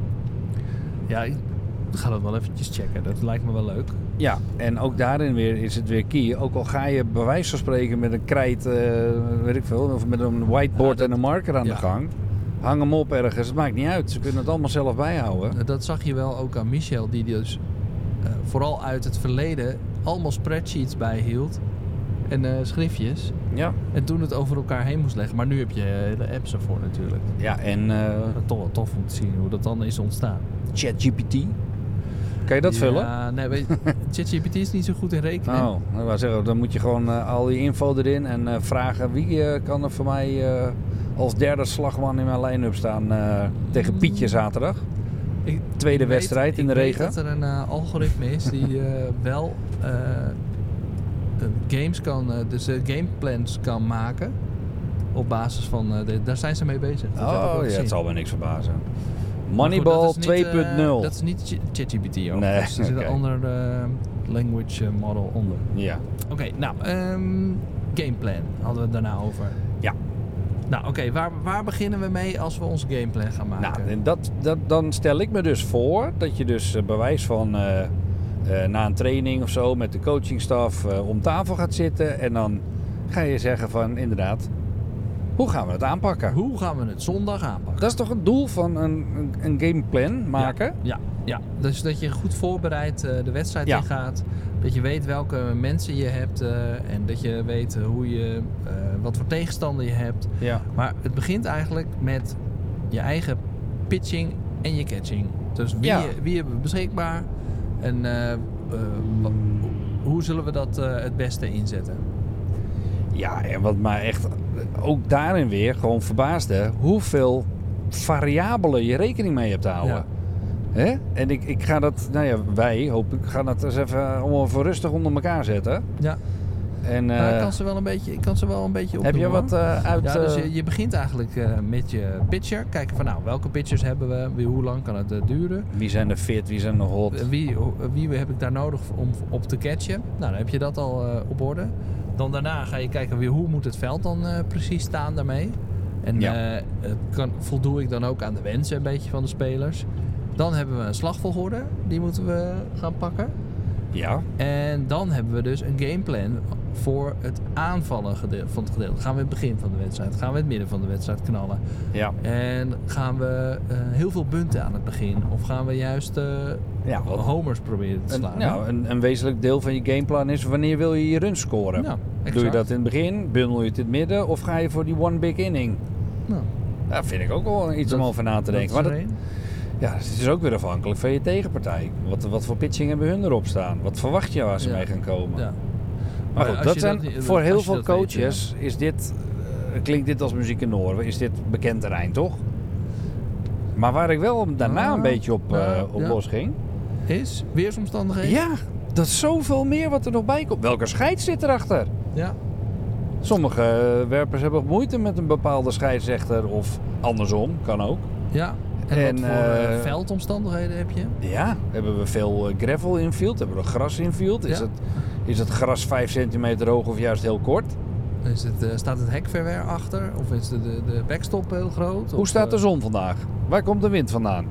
Ja, ik ga dat wel eventjes checken. Dat lijkt me wel leuk. Ja, en ook daarin weer is het weer key. Ook al ga je bij wijze van spreken met een krijt, eh, weet ik veel, of met een whiteboard Ja, dat- en een marker aan ja. de gang. Hang hem op ergens, het maakt niet uit. Ze kunnen het allemaal zelf bijhouden. Dat zag je wel ook aan Michel, die dus eh, vooral uit het verleden allemaal spreadsheets bijhield. En eh, schriftjes. Ja, En toen het over elkaar heen moest leggen. Maar nu heb je eh, de apps ervoor natuurlijk. ja en eh Dat is toch wel tof om te zien hoe dat dan is ontstaan. ChatGPT. Kan je dat vullen? Ja, nee, weet je, ChatGPT is niet zo goed in rekenen. Oh, ik wou zeggen, dan moet je gewoon eh, al die info erin en eh, vragen wie eh, kan er voor mij eh, als derde slagman in mijn line-up staan uh, tegen Pietje zaterdag. Ik, Tweede ik weet, wedstrijd in de ik regen. Ik weet dat er een uh, algoritme is die uh, wel uh, games kan, uh, dus uh, gameplans kan maken. Op basis van, uh, de, daar zijn ze mee bezig. Dat oh ja, gezien. het zal me niks verbazen. Moneyball twee punt nul. Uh, dat is niet ChatGPT. Nee, dus er zit okay. een ander uh, language model onder. Ja. Oké, okay, nou, um, gameplan hadden we het daarna over. Ja. Nou, oké, okay, waar, waar beginnen we mee als we ons gameplan gaan maken? Nou, dat, dat, dan stel ik me dus voor dat je dus uh, bewijs van uh, uh, na een training of zo met de coachingstaf uh, om tafel gaat zitten en dan ga je zeggen van inderdaad, hoe gaan we het aanpakken? Hoe gaan we het zondag aanpakken? Dat is toch het doel van een, een, een gameplan maken? Ja, ja, ja, dus dat je goed voorbereid uh, de wedstrijd ja. ingaat. Dat je weet welke mensen je hebt uh, en dat je weet uh, hoe je, uh, wat voor tegenstander je hebt. Ja. Maar het begint eigenlijk met je eigen pitching en je catching. Dus wie, ja. je, wie hebben we beschikbaar en uh, uh, wat, hoe zullen we dat uh, het beste inzetten? Ja, en wat mij echt ook daarin weer gewoon verbaasde, hoeveel variabelen je rekening mee hebt te houden. Ja. Hè? En ik, ik ga dat, nou ja, wij hoop ik, gaan dat eens even allemaal voor rustig onder elkaar zetten. Ja. En, uh, nou, ik kan ze wel een beetje, ik kan ze wel een beetje opdoen. Heb je wat uh, uit... Ja, dus je, je begint eigenlijk uh, met je pitcher. Kijken van nou, welke pitchers hebben we? Wie, hoe lang kan het uh, duren? Wie zijn er fit? Wie zijn er hot? Wie, wie heb ik daar nodig om op te catchen? Nou, dan heb je dat al uh, op orde. Dan daarna ga je kijken weer hoe moet het veld dan uh, precies staan daarmee. En ja. uh, kan, voldoe ik dan ook aan de wensen een beetje van de spelers. Dan hebben we een slagvolgorde. Die moeten we gaan pakken. Ja. En dan hebben we dus een gameplan voor het aanvallen gedeelte, van het gedeelte. Gaan we het begin van de wedstrijd, gaan we het midden van de wedstrijd knallen. Ja. En gaan we uh, heel veel bunten aan het begin. Of gaan we juist uh, ja, wat, homers proberen te slaan. Een, nou, een, een wezenlijk deel van je gameplan is wanneer wil je je runs scoren. Ja, doe je dat in het begin, bundel je het in het midden of ga je voor die one big inning? Nou, dat vind ik ook wel iets dat, om over na te denken. Dat maar dat, ja, het is ook weer afhankelijk van je tegenpartij. Wat, wat voor pitching hebben hun erop staan? Wat verwacht je waar ze ja. mee gaan komen? Ja. Maar goed, dat zijn, dat, voor heel veel coaches weet, ja. is dit, uh, klinkt dit als muziek in de oren, is dit bekend terrein, toch? Maar waar ik wel daarna ja, een beetje op, uh, op ja. los ging... Is weersomstandigheden? Ja, dat is zoveel meer wat er nog bij komt. Welke scheids zit erachter? Ja. Sommige uh, werpers hebben moeite met een bepaalde scheidsrechter of andersom, kan ook. Ja. En, en wat voor uh, veldomstandigheden heb je? Ja, hebben we veel uh, gravel infield? Hebben we gras infield? Is, ja. het, is het gras vijf centimeter hoog of juist heel kort? Is het, uh, staat het hek ver weer achter? Of is de, de, de backstop heel groot? Hoe of, staat de zon vandaag? Waar komt de wind vandaan?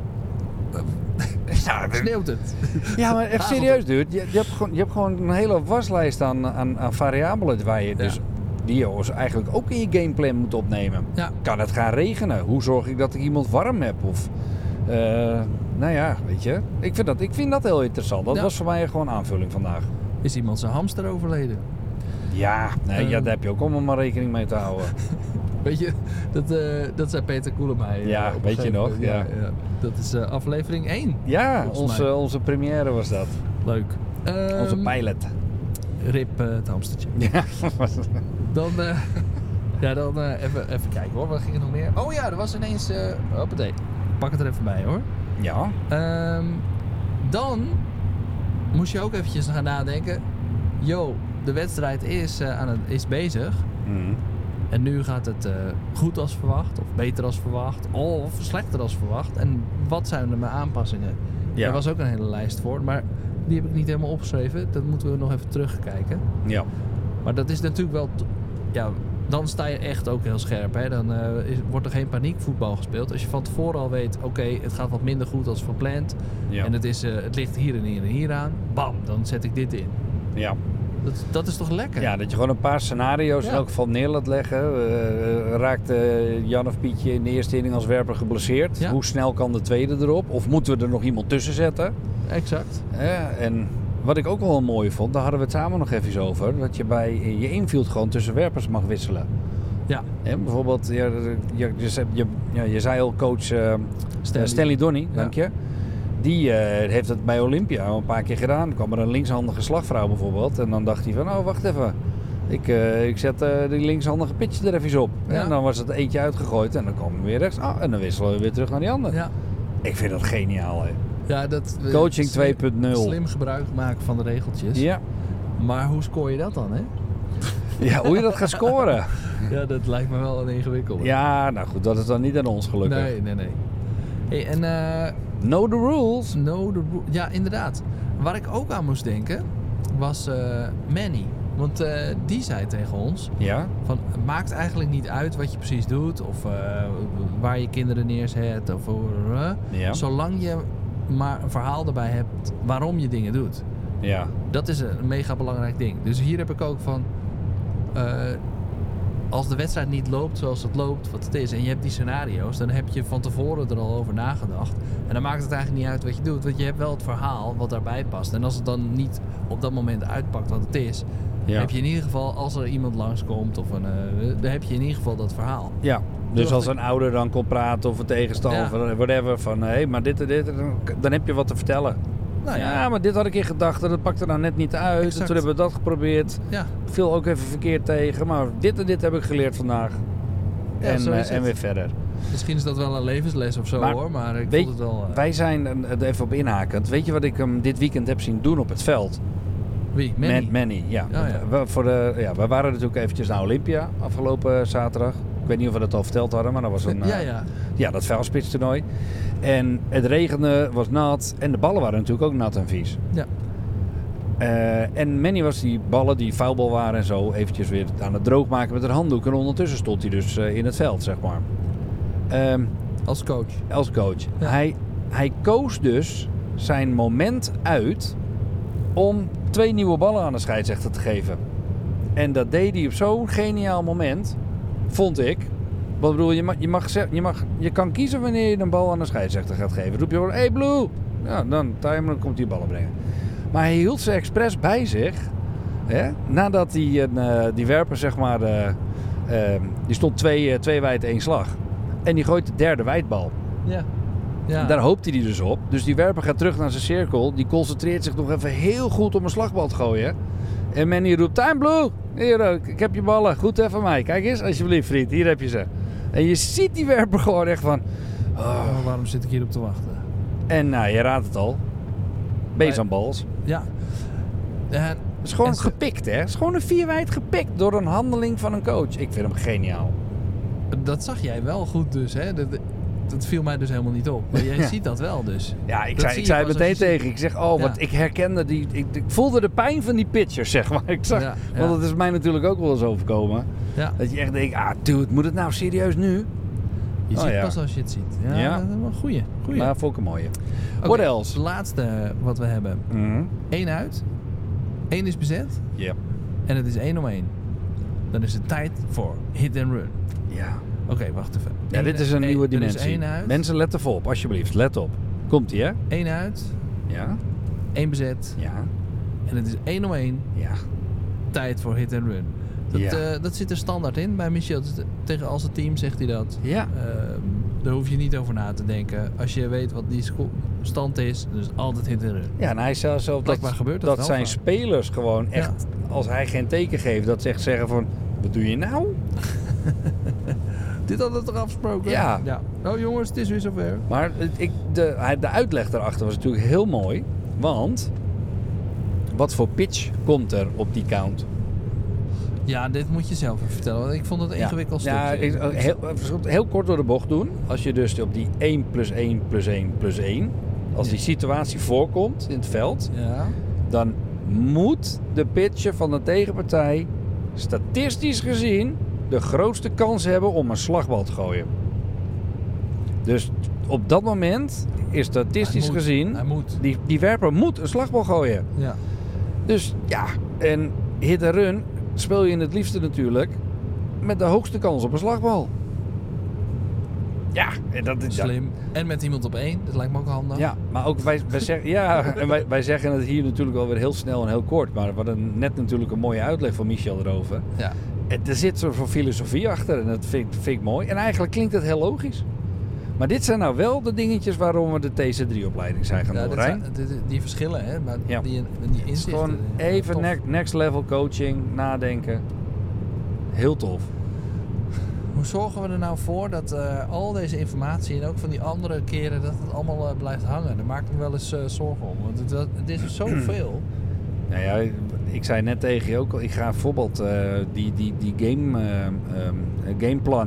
Ja, sneeuwt het? Ja, maar echt serieus, dude. Je, je, hebt gewoon, je hebt gewoon een hele waslijst aan, aan, aan variabelen waar je ja. dus... die je eigenlijk ook in je gameplan moet opnemen. Ja. Kan het gaan regenen? Hoe zorg ik dat ik iemand warm heb? Of, uh, nou ja, weet je. Ik vind dat, ik vind dat heel interessant. Dat ja. was voor mij gewoon aanvulling vandaag. Is iemand zijn hamster overleden? Ja, nee, uh, ja, daar heb je ook allemaal maar rekening mee te houden. Weet je, dat, uh, dat zei Peter Koelemeijer. Ja, weet je nog? Ja. Ja, ja. Dat is uh, aflevering één. Ja, onze, onze première was dat. Leuk. Um, onze pilot. Rip uh, het hamstertje. Ja. Dan, uh, ja, dan uh, even, even kijken hoor. Wat ging er nog meer? Oh ja, er was ineens... Uh, hoppatee. Pak het er even bij hoor. Ja. Um, dan moest je ook eventjes gaan nadenken. Yo, de wedstrijd is, uh, aan het, is bezig. Mm. En nu gaat het uh, goed als verwacht. Of beter als verwacht. Of slechter als verwacht. En wat zijn er mijn aanpassingen? Ja. Er was ook een hele lijst voor. Maar die heb ik niet helemaal opgeschreven. Dat moeten we nog even terugkijken. Ja. Maar dat is natuurlijk wel... T- ja, dan sta je echt ook heel scherp. Hè? Dan uh, is, wordt er geen paniekvoetbal gespeeld. Als je van tevoren al weet... Oké, okay, het gaat wat minder goed als gepland. Ja. En het, is, uh, het ligt hier en hier en hier aan. Bam, dan zet ik dit in. Ja. Dat, dat is toch lekker? Ja, dat je gewoon een paar scenario's ja. in elk geval neer laat leggen. Uh, raakt uh, Jan of Pietje in de eerste inning als werper geblesseerd? Ja. Hoe snel kan de tweede erop? Of moeten we er nog iemand tussen zetten? Exact. Ja, en wat ik ook wel mooi vond, daar hadden we het samen nog even over. Dat je bij je infield gewoon tussen werpers mag wisselen. Ja. Ja, bijvoorbeeld, ja, je, je, je, ja, je zei al coach uh, Stanley, Stanley Donny, ja. dank je. Die uh, heeft het bij Olympia een paar keer gedaan. Er kwam er een linkshandige slagvrouw bijvoorbeeld. En dan dacht hij van, oh wacht even. Ik, uh, ik zet uh, die linkshandige pitch er even op. Ja. En dan was het eentje uitgegooid en dan kwam we weer rechts. Ah, en dan wisselen we weer terug naar die andere. Ja. Ik vind dat geniaal, hè. Ja, dat, Coaching slim, twee punt nul. Slim gebruik maken van de regeltjes. Ja. Maar hoe scoor je dat dan, hè? Ja, hoe je dat gaat scoren. Ja, dat lijkt me wel een ingewikkelde. Ja, nou goed, dat is dan niet aan ons gelukkig. Nee, nee, nee. Hey, en... Uh, know the rules. Know the rules. Ja, inderdaad. Waar ik ook aan moest denken, was uh, Manny. Want uh, die zei tegen ons... Ja? Van, het maakt eigenlijk niet uit wat je precies doet. Of uh, waar je kinderen neerzet. Of, uh, ja. Zolang je maar een verhaal erbij hebt waarom je dingen doet. Ja. Dat is een mega belangrijk ding. Dus hier heb ik ook van... Uh, als de wedstrijd niet loopt zoals het loopt, wat het is... en je hebt die scenario's, dan heb je van tevoren er al over nagedacht. En dan maakt het eigenlijk niet uit wat je doet. Want je hebt wel het verhaal wat daarbij past. En als het dan niet op dat moment uitpakt wat het is... Ja. heb je in ieder geval, als er iemand langskomt... of een, uh, dan heb je in ieder geval dat verhaal. Ja, dus als een ouder dan komt praten of een tegenstander... Ja. of whatever, van hé, hey, maar dit en dit... Dan, dan heb je wat te vertellen. Nou ja. ja, maar dit had ik in gedachten, dat pakte nou net niet uit. Exact. En toen hebben we dat geprobeerd. Ja. Viel ook even verkeerd tegen, maar dit en dit heb ik geleerd vandaag. Ja, en, uh, en weer verder. Misschien is dat wel een levensles of zo, maar, hoor, maar ik weet, vond het wel... Uh... Wij zijn, er even op inhakend, weet je wat ik hem dit weekend heb zien doen op het veld? Wie? Manny? Man, Manny, ja. Oh, ja. We, voor de, ja. We waren natuurlijk eventjes naar Olympia afgelopen zaterdag. Ik weet niet of we dat al verteld hadden, maar dat was een... Ja, ja. Uh, ja, dat vuilspitstoernooi. En het regende, was nat. En de ballen waren natuurlijk ook nat en vies. Ja. Uh, en Manny was die ballen die vuilbal waren en zo eventjes weer aan het droog maken met een handdoek. En ondertussen stond hij dus uh, in het veld, zeg maar. Um, als coach. Als coach. Ja. Hij, hij koos dus zijn moment uit om twee nieuwe ballen aan de scheidsrechter te geven. En dat deed hij op zo'n geniaal moment, vond ik. Wat bedoel, je mag, je, mag, je, mag, je kan kiezen wanneer je een bal aan de scheidsrechter gaat geven. Roep je gewoon, hey Blue! Ja, dan timer, dan komt hij ballen brengen. Maar hij hield ze expres bij zich. Hè? Nadat hij een, uh, die werper, zeg maar, uh, uh, die stond twee, uh, twee wijd één slag. En die gooit de derde wijdbal. Ja. Ja. En daar hoopte hij dus op. Dus die werper gaat terug naar zijn cirkel. Die concentreert zich nog even heel goed om een slagbal te gooien. En Manny roept, time Blue! Hier, ik heb je ballen. Goed even mij. Kijk eens, alsjeblieft vriend. Hier heb je ze. En je ziet die werper gewoon echt van... Oh, oh, waarom zit ik hier op te wachten? En nou, je raadt het al. Bezembals. Ja. Uh, het is gewoon ze... gepikt, hè? Het is gewoon een vierwijd gepikt door een handeling van een coach. Ik vind hem geniaal. Dat zag jij wel goed dus, hè? Dat, dat viel mij dus helemaal niet op. Maar jij ja. ziet dat wel dus. Ja, ik dat zei, ik zei het meteen tegen. Ziet. Ik zeg, oh, ja. wat ik herkende die... Ik, ik voelde de pijn van die pitchers, zeg maar. Ik zag, ja, ja. Want dat is mij natuurlijk ook wel eens overkomen. Ja. Dat je echt denkt, ah, dude, moet het nou serieus nu? Je oh, ziet ja. pas als je het ziet. Ja, ja. dat is wel een goeie. goeie. Maar vond ik een mooie. Okay, What else? Het laatste wat we hebben. Mm-hmm. Eén uit. Eén is bezet. Ja. Yep. En het is één om één. Dan is het tijd voor hit and run. Ja. Oké, okay, wacht even. Ja, Eén, dit is een nieuwe één, dimensie. Er is één uit. Mensen, let even op, alsjeblieft. Let op. Komt-ie, hè? Eén uit. Ja. Eén bezet. Ja. En het is één om één. Ja. Tijd voor hit and run. Dat, ja. uh, dat zit er standaard in bij Michel. Tegen als het team zegt hij dat. Ja. Uh, daar hoef je niet over na te denken. Als je weet wat die stand is, dus altijd hit and run. Ja, en hij zegt zelf dat, gebeurt dat, dat zijn vaak. spelers gewoon echt, ja. als hij geen teken geeft, dat ze echt zeggen van, wat doe je nou? Dit hadden we toch afgesproken? Ja. ja. Oh jongens, het is weer zover. Maar ik, de, de uitleg daarachter was natuurlijk heel mooi. Want, wat voor pitch komt er op die count? Ja, dit moet je zelf even vertellen. Want ik vond het een ja. ingewikkeld stukje. Ja, ik, heel, heel kort door de bocht doen. Als je dus op die één plus één plus één plus één... Als ja. die situatie voorkomt in het veld... Ja. Dan moet de pitcher van de tegenpartij... statistisch gezien... de grootste kans hebben om een slagbal te gooien. Dus op dat moment... is statistisch hij moet, gezien... Hij moet. Die, die werper moet een slagbal gooien. Ja. Dus ja, en hit and run... speel je in het liefste natuurlijk met de hoogste kans op een slagbal. Ja, en dat is slim. Ja. En met iemand op één, dat lijkt me ook handig. Ja, maar ook wij, wij, zeggen, ja, en wij, wij zeggen het hier natuurlijk alweer heel snel en heel kort. Maar we hadden net natuurlijk een mooie uitleg van Michel erover. Ja. En er zit zo'n filosofie achter en dat vind, vind ik mooi. En eigenlijk klinkt het heel logisch. Maar dit zijn nou wel de dingetjes waarom we de T C drie opleiding zijn gaan ja, doen, Rijn. Die, die verschillen, hè? Maar ja. die, die inzichten. Gewoon even ne- next level coaching, nadenken. Heel tof. Hoe zorgen we er nou voor dat uh, al deze informatie en ook van die andere keren dat het allemaal uh, blijft hangen? Daar maak ik me wel eens uh, zorgen om. Want het, het is er zoveel. Nou ja, ik zei net tegen je ook al, ik ga bijvoorbeeld uh, die, die, die game, uh, um, gameplan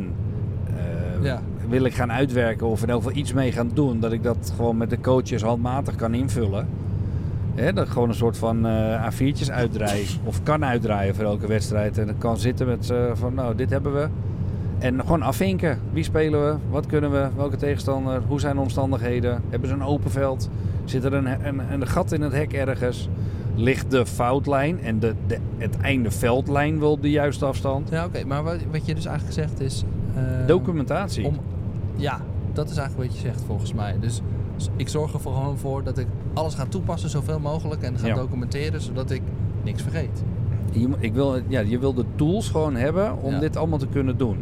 uh, Ja. wil ik gaan uitwerken of in ieder geval iets mee gaan doen. Dat ik dat gewoon met de coaches handmatig kan invullen. Hè, dat ik gewoon een soort van uh, A viertjes uitdraai of kan uitdraaien voor elke wedstrijd. En dan kan zitten met uh, van nou dit hebben we. En gewoon afvinken. Wie spelen we? Wat kunnen we? Welke tegenstander? Hoe zijn de omstandigheden? Hebben ze een open veld? Zit er een, een, een gat in het hek ergens? Ligt de foutlijn en de, de, het einde veldlijn wel op de juiste afstand? Ja, oké. Okay, maar wat, wat je dus eigenlijk zegt is... Uh, Documentatie. Om, ja, dat is eigenlijk wat je zegt volgens mij. Dus ik zorg er voor gewoon voor dat ik alles ga toepassen zoveel mogelijk en ga ja. documenteren zodat ik niks vergeet. Je, ik wil, ja, je wil de tools gewoon hebben om ja. dit allemaal te kunnen doen.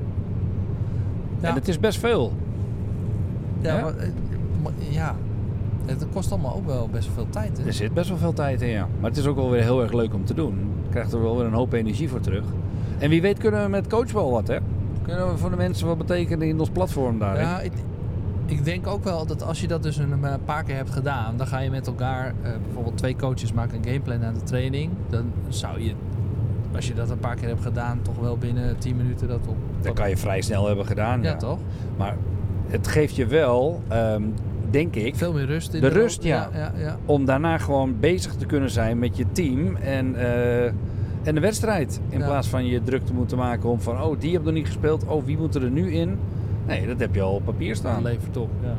Ja. En het is best veel. Ja, ja? Maar, maar, ja. Het kost allemaal ook wel best veel tijd. Hè? Er zit best wel veel tijd in, ja. Maar het is ook wel weer heel erg leuk om te doen. Je krijgt er wel weer een hoop energie voor terug. En wie weet kunnen we met coachbal wat, hè? Kunnen we voor de mensen wat betekenen in ons platform daarin? Ja, ik, ik denk ook wel dat als je dat dus een paar keer hebt gedaan, dan ga je met elkaar, uh, bijvoorbeeld twee coaches maken een gameplan aan de training. Dan zou je, als je dat een paar keer hebt gedaan, toch wel binnen tien minuten dat op... Dat kan je vrij snel hebben gedaan, ja. Ja, toch? Maar het geeft je wel... Um, denk ik... Veel meer rust in de de rust, ja. Ja, ja, ja. Om daarna gewoon bezig te kunnen zijn met je team en, uh, en de wedstrijd. In ja. plaats van je druk te moeten maken om van... Oh, die heeft nog niet gespeeld. Oh, wie moet er nu in? Nee, dat heb je al op papier staan. Dat levert op, ja.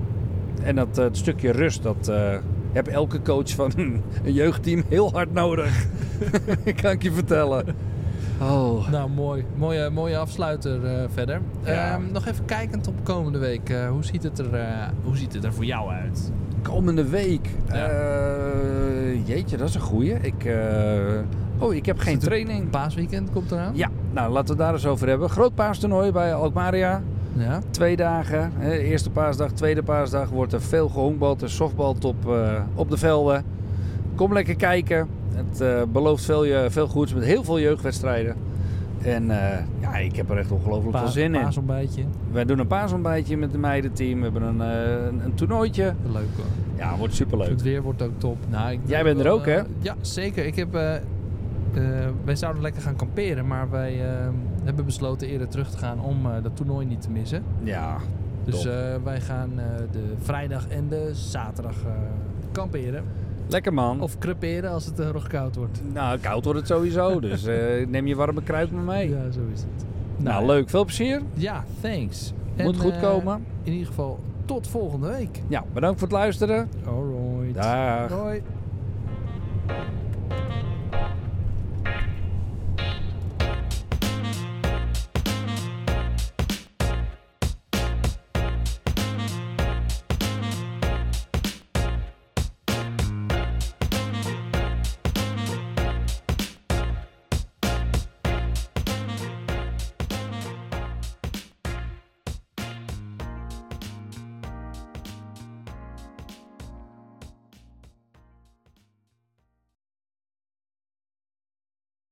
En dat uh, stukje rust, dat uh, heb elke coach van een jeugdteam heel hard nodig. Kan ik je vertellen. Oh. Nou, mooi. Mooie, mooie afsluiter uh, verder. Ja. Um, nog even kijkend op komende week. Uh, hoe, ziet het er, uh, hoe ziet het er voor jou uit? Komende week? Ja. Uh, jeetje, dat is een goeie. Ik, uh, oh, ik heb geen training. Paasweekend komt eraan? Ja, nou laten we het daar eens over hebben. Groot paastoernooi bij Alkmaria. Ja. Twee dagen. Hè, eerste paasdag, tweede paasdag wordt er veel gehonkbald en softbald op, uh, op de velden. Kom lekker kijken. Het uh, belooft veel, veel goeds met heel veel jeugdwedstrijden. En uh, ja, ik heb er echt ongelooflijk Pa- veel zin in. Paasontbijtje. Wij doen een paasontbijtje met het meidenteam. We hebben een, uh, een, een toernooitje. Leuk hoor. Ja, wordt superleuk. Het weer wordt ook top. Nou, ik Jij bent er wel, ook, hè? Uh, ja, zeker. Ik heb, uh, uh, wij zouden lekker gaan kamperen, maar wij uh, hebben besloten eerder terug te gaan om uh, dat toernooi niet te missen. Ja, Dus top. uh, wij gaan uh, de vrijdag en de zaterdag uh, kamperen. Lekker man. Of creperen als het uh, nog koud wordt. Nou, koud wordt het sowieso. Dus uh, neem je warme kruid maar mee. Ja, zo is het. Nou, Nou, leuk. Veel plezier. Ja, thanks. Moet En, goed uh, komen. In ieder geval tot volgende week. Ja, bedankt voor het luisteren. Alright. Dag. Hoi.